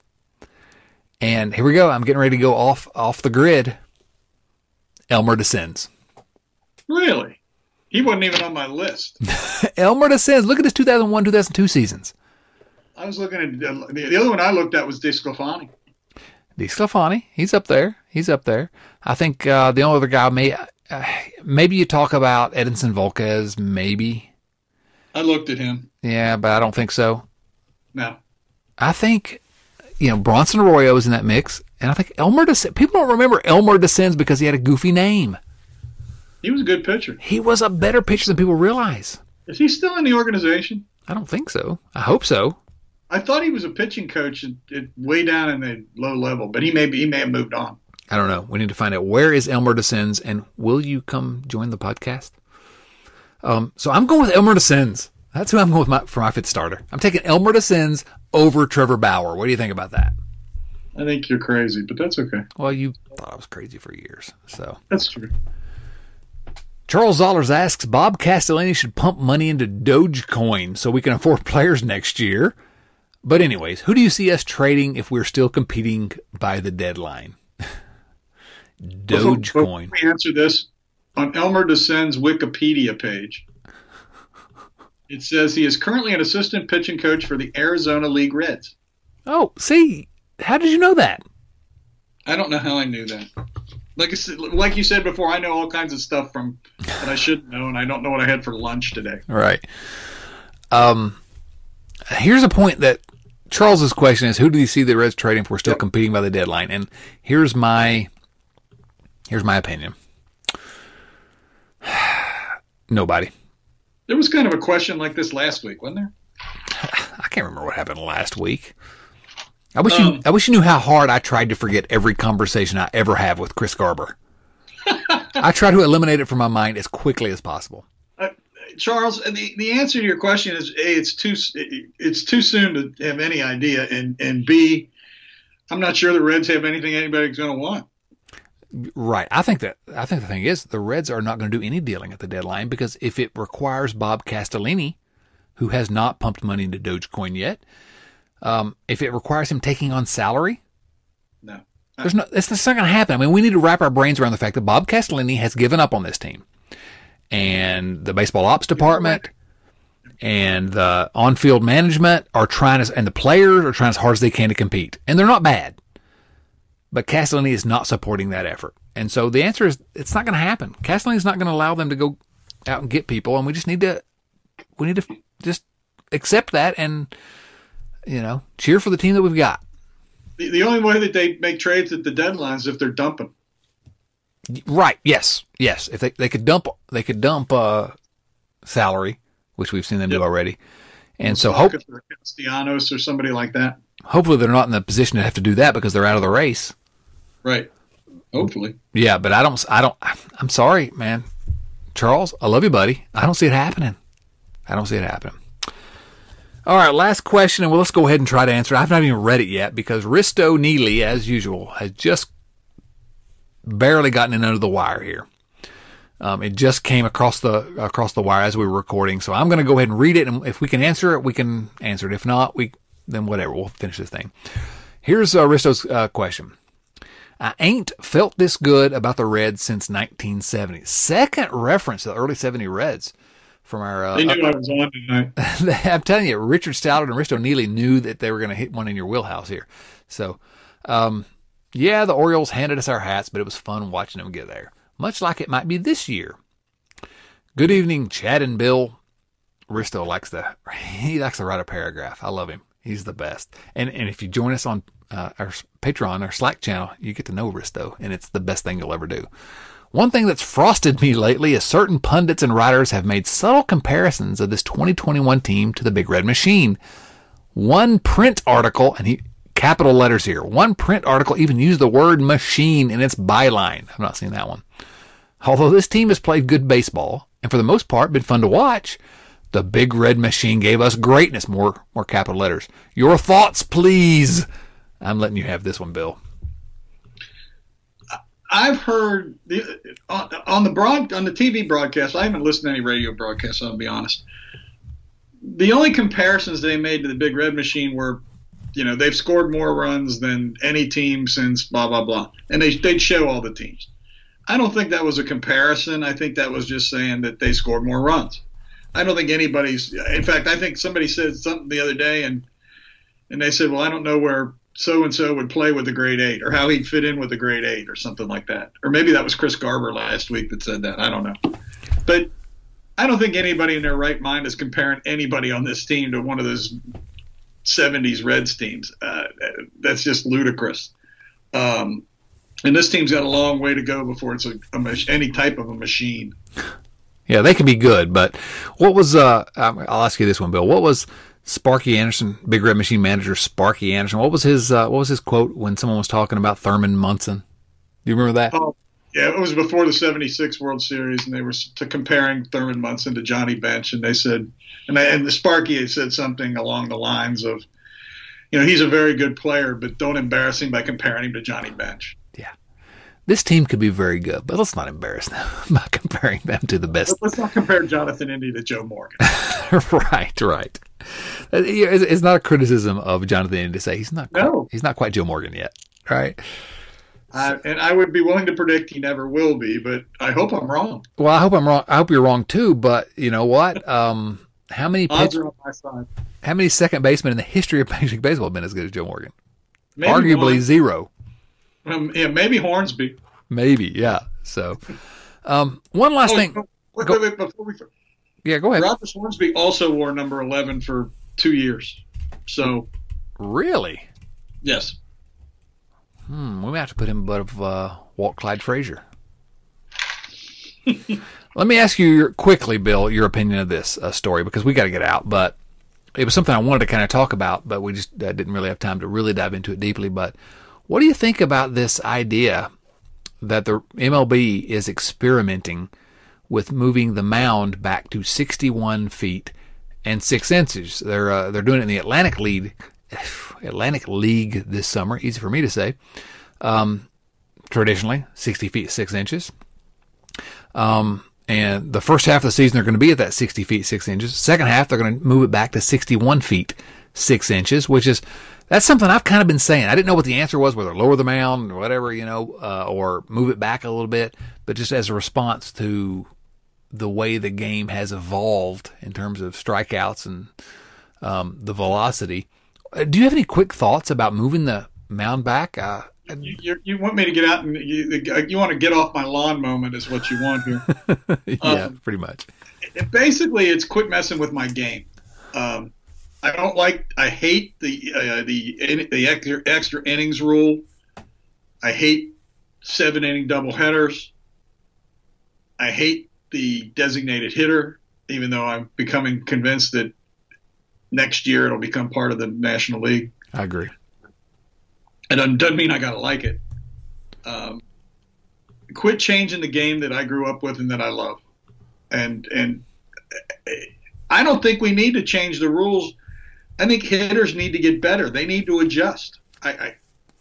And here we go. I'm getting ready to go off off the grid. Elmer DeCens. Really? He wasn't even on my list. Elmer DeCens. Look at his two thousand one, two thousand two seasons. I was looking at the other one I looked at was DeSclafani. DeSclafani, he's up there. He's up there. I think uh, the only other guy may uh, maybe you talk about Edinson Volquez, maybe. I looked at him. Yeah, but I don't think so. No. I think you know Bronson Arroyo is in that mix, and I think Elmer DeCens. People don't remember Elmer DeCens because he had a goofy name. He was a good pitcher. He was a better pitcher than people realize. Is he still in the organization? I don't think so. I hope so. I thought he was a pitching coach at, at way down in the low level, but he may be, he may have moved on. I don't know. We need to find out where is Elmer DeCens, and will you come join the podcast? Um, so I'm going with Elmer DeCens. That's who I'm going with my, for my fifth starter. I'm taking Elmer DeCens over Trevor Bauer. What do you think about that? I think you're crazy, but that's okay. Well, you thought I was crazy for years, so that's true. Charles Zollers asks, Bob Castellini should pump money into Dogecoin so we can afford players next year. But anyways, who do you see us trading if we're still competing by the deadline? Dogecoin. Let me answer this. On Elmer Descend's Wikipedia page, it says he is currently an assistant pitching coach for the Arizona League Reds. Oh, see, how did you know that? I don't know how I knew that. Like I said, like you said before, I know all kinds of stuff from that I should know, and I don't know what I had for lunch today. Right. Um, here's a point that Charles's question is: who do you see the Reds trading if we're still yep. competing by the deadline? And here's my here's my opinion. Nobody. There was kind of a question like this last week, wasn't there? I can't remember what happened last week. I wish um, you I wish you knew how hard I tried to forget every conversation I ever have with Chris Garber. I try to eliminate it from my mind as quickly as possible. Uh, Charles, the, the answer to your question is A, it's too it's too soon to have any idea, and and B, I'm not sure the Reds have anything anybody's going to want. Right. I think that I think the thing is the Reds are not going to do any dealing at the deadline, because if it requires Bob Castellini, who has not pumped money into Dogecoin yet, um, if it requires him taking on salary, no, there's no. It's not going to happen. I mean, we need to wrap our brains around the fact that Bob Castellini has given up on this team, and the baseball ops department and the on-field management are trying to, and the players are trying as hard as they can to compete, and they're not bad. But Castellini is not supporting that effort. And so the answer is it's not going to happen. Castellini is not going to allow them to go out and get people, and we just need to we need to just accept that and, you know, cheer for the team that we've got. The, the only way that they make trades at the deadline is if they're dumping. Right. Yes. Yes. If they they could dump they could dump uh, salary, which we've seen them yep. do already. And so hope for Castellanos or somebody like that. Hopefully they're not in the position to have to do that because they're out of the race. Right. Hopefully. Yeah, but I don't, I don't, I'm sorry, man. Charles, I love you, buddy. I don't see it happening. I don't see it happening. All right, last question, and well, let's go ahead and try to answer it. I've not even read it yet because Risto Neely, as usual, has just barely gotten in under the wire here. Um, it just came across the across the wire as we were recording, so I'm going to go ahead and read it, and if we can answer it, we can answer it. If not, we then whatever, we'll finish this thing. Here's uh, Risto's uh, question. I ain't felt this good about the Reds since nineteen seventy. Second reference to the early seventies Reds from our. Uh, they knew uh, I was on tonight. I'm telling you, Richard Stallard and Risto Neely knew that they were going to hit one in your wheelhouse here. So, um, yeah, the Orioles handed us our hats, but it was fun watching them get there. Much like it might be this year. Good evening, Chad and Bill. Risto likes to he likes to write a paragraph. I love him. He's the best. And and if you join us on uh, our Patreon, our Slack channel, you get to know Risto, and it's the best thing you'll ever do. One thing that's frosted me lately is certain pundits and writers have made subtle comparisons of this twenty twenty-one team to the Big Red Machine. One print article, and he capital letters here, one print article even used the word machine in its byline. I've not seen that one. Although this team has played good baseball, and for the most part been fun to watch, the Big Red Machine gave us greatness. More, more capital letters. Your thoughts, please. I'm letting you have this one, Bill. I've heard the, on, on the broad on the T V broadcast. I haven't listened to any radio broadcasts. I'll be honest. The only comparisons they made to the Big Red Machine were, you know, they've scored more runs than any team since blah blah blah, and they they'd show all the teams. I don't think that was a comparison. I think that was just saying that they scored more runs. I don't think anybody's. In fact, I think somebody said something the other day, and and they said, well, I don't know where so and so would play with the grade eight, or how he'd fit in with the grade eight, or something like that. Or maybe that was Chris Garber last week that said that. I don't know, but I don't think anybody in their right mind is comparing anybody on this team to one of those seventies Reds teams. Uh, that's just ludicrous. Um, and this team's got a long way to go before it's a, a any type of a machine. Yeah, they can be good, but what was, uh, I'll ask you this one, Bill. What was Sparky Anderson, Big Red Machine manager Sparky Anderson, what was his, uh, what was his quote when someone was talking about Thurman Munson? Do you remember that? Oh, yeah, it was before the seventy-six World Series, and they were to comparing Thurman Munson to Johnny Bench, and they said, and, they, and the Sparky had said something along the lines of, you know, he's a very good player, but don't embarrass him by comparing him to Johnny Bench. Yeah. this team could be very good, but let's not embarrass them by comparing them to the best. Let's not compare Jonathan Indy to Joe Morgan. right, right. It's not a criticism of Jonathan Indy to say he's not quite, no. he's not quite Joe Morgan yet, right? Uh, and I would be willing to predict he never will be, but I hope I'm wrong. Well, I hope I'm wrong. I hope you're wrong too. But you know what? Um, how many odds pitch, are on my side? How many second basemen in the history of Major League Baseball have been as good as Joe Morgan? Maybe Arguably one. zero. Um, yeah, maybe Hornsby. Maybe, yeah. So, um, one last oh, thing. Wait, go, wait, wait, before we, yeah, go ahead. Rogers Hornsby also wore number eleven for two years. So, really? Yes. Hmm, we might have to put him above uh, Walt Clyde Frazier. Let me ask you your, quickly, Bill, your opinion of this uh, story, because we got to get out. But it was something I wanted to kind of talk about, but we just uh, didn't really have time to really dive into it deeply. But what do you think about this idea that the M L B is experimenting with moving the mound back to sixty-one feet and six inches? They're uh, they're doing it in the Atlantic League. Atlantic League this summer, easy for me to say. Um, traditionally, sixty feet, six inches. Um, and the first half of the season, they're going to be at that sixty feet, six inches. Second half, they're going to move it back to sixty-one feet, six inches, which is, that's something I've kind of been saying. I didn't know what the answer was, whether lower the mound or whatever, you know, uh, or move it back a little bit, but just as a response to the way the game has evolved in terms of strikeouts and um, the velocity. Do you have any quick thoughts about moving the mound back? Uh, you, you, you want me to get out and you, you want to get off my lawn moment is what you want here. yeah, um, pretty much. It, basically, it's quit messing with my game. Um, I don't like. I hate the uh, the the extra, extra innings rule. I hate seven inning doubleheaders. I hate the designated hitter, even though I'm becoming convinced that next year it'll become part of the National League. I agree. It doesn't, doesn't mean I got to like it. Um, quit changing the game that I grew up with and that I love. And and I don't think we need to change the rules. I think hitters need to get better. They need to adjust. I I,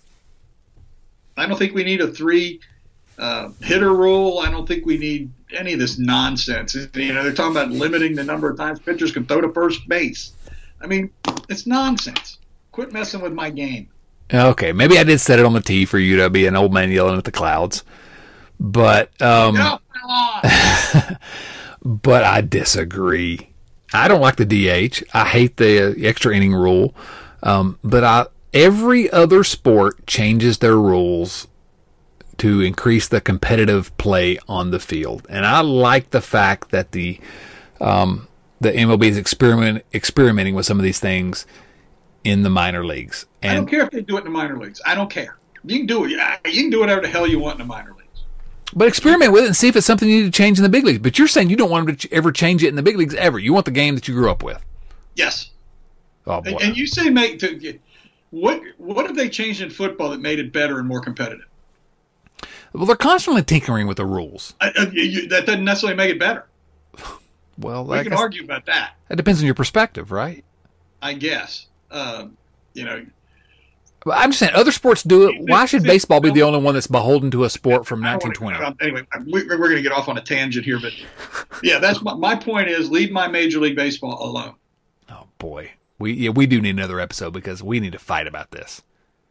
I don't think we need a three uh, hitter rule. I don't think we need any of this nonsense. You know, they're talking about limiting the number of times pitchers can throw to first base. I mean, it's nonsense. Quit messing with my game. Okay, maybe I did set it on the tee for you to be an old man yelling at the clouds, but um, Get off my lawn. But I disagree. I don't like the D H. I hate the extra inning rule. Um, but I every other sport changes their rules to increase the competitive play on the field, and I like the fact that the um, the M L B is experiment experimenting with some of these things in the minor leagues. And I don't care if they do it in the minor leagues. I don't care. You can do it. You can do whatever the hell you want in the minor leagues. But experiment with it and see if it's something you need to change in the big leagues. But you're saying you don't want them to ever change it in the big leagues ever. You want the game that you grew up with. Yes. Oh boy. And, and you say make to, what what have they changed in football that made it better and more competitive? Well, they're constantly tinkering with the rules. I, I, you, that doesn't necessarily make it better. Well, we I can guess argue about that. That depends on your perspective, right? I guess. Um, you know. But I'm just saying, other sports do it. Why should baseball be the only one that's beholden to a sport from nineteen twenty? Anyway, we, we're going to get off on a tangent here, but yeah, that's my, my point is leave my Major League Baseball alone. Oh boy, we yeah we do need another episode because we need to fight about this.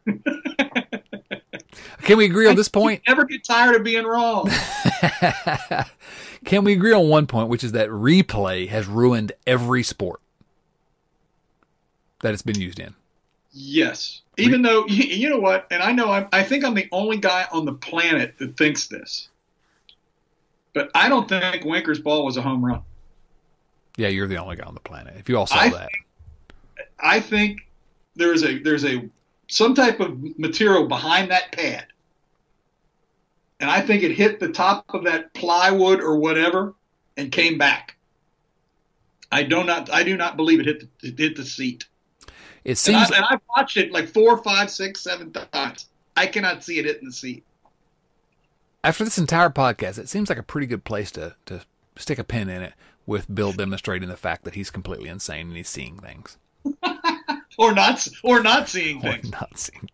Can we agree on this point? I never get tired of being wrong. Can we agree on one point, which is that replay has ruined every sport that it's been used in? Yes. Even though, you know what, and I know I'm, I think I'm the only guy on the planet that thinks this, but I don't think Winker's ball was a home run. Yeah, you're the only guy on the planet. If you all saw I that. Think, I think there's a there's a some type of material behind that pad, and I think it hit the top of that plywood or whatever and came back. I do not I do not believe it hit the, it hit the seat. It seems, and, I, and I've watched it like four, five, six, seven times. I cannot see it hitting the seat. After this entire podcast, it seems like a pretty good place to, to stick a pin in it with Bill demonstrating the fact that he's completely insane and he's seeing things. or not or not seeing things. Or not seeing things.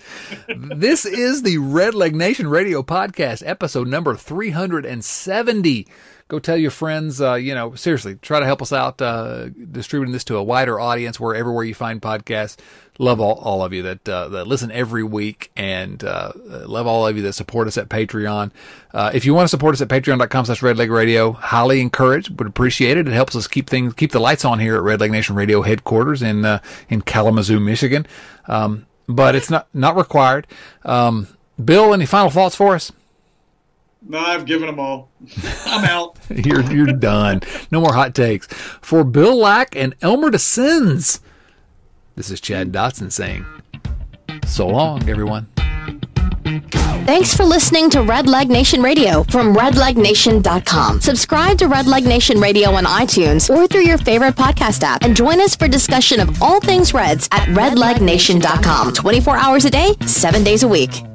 This is the Red Leg Nation Radio Podcast, episode number three hundred seventy. Go tell your friends, uh, you know, seriously, try to help us out uh, distributing this to a wider audience where everywhere you find podcasts. Love all, all of you that, uh, that listen every week, and uh, love all of you that support us at Patreon. Uh, if you want to support us at patreon.com slash Red Leg Radio, highly encouraged, would appreciate it. It helps us keep things, keep the lights on here at Red Leg Nation Radio headquarters in uh, in Kalamazoo, Michigan. Um, but it's not not required. Um, Bill, any final thoughts for us? No, I've given them all. I'm out. you're you're done. No more hot takes. For Bill Lack and Elmer DeSins, this is Chad Dotson saying, so long, everyone. Thanks for listening to Red Leg Nation Radio from red leg nation dot com. Subscribe to Red Leg Nation Radio on iTunes or through your favorite podcast app, and join us for discussion of all things Reds at red leg nation dot com. twenty-four hours a day, seven days a week.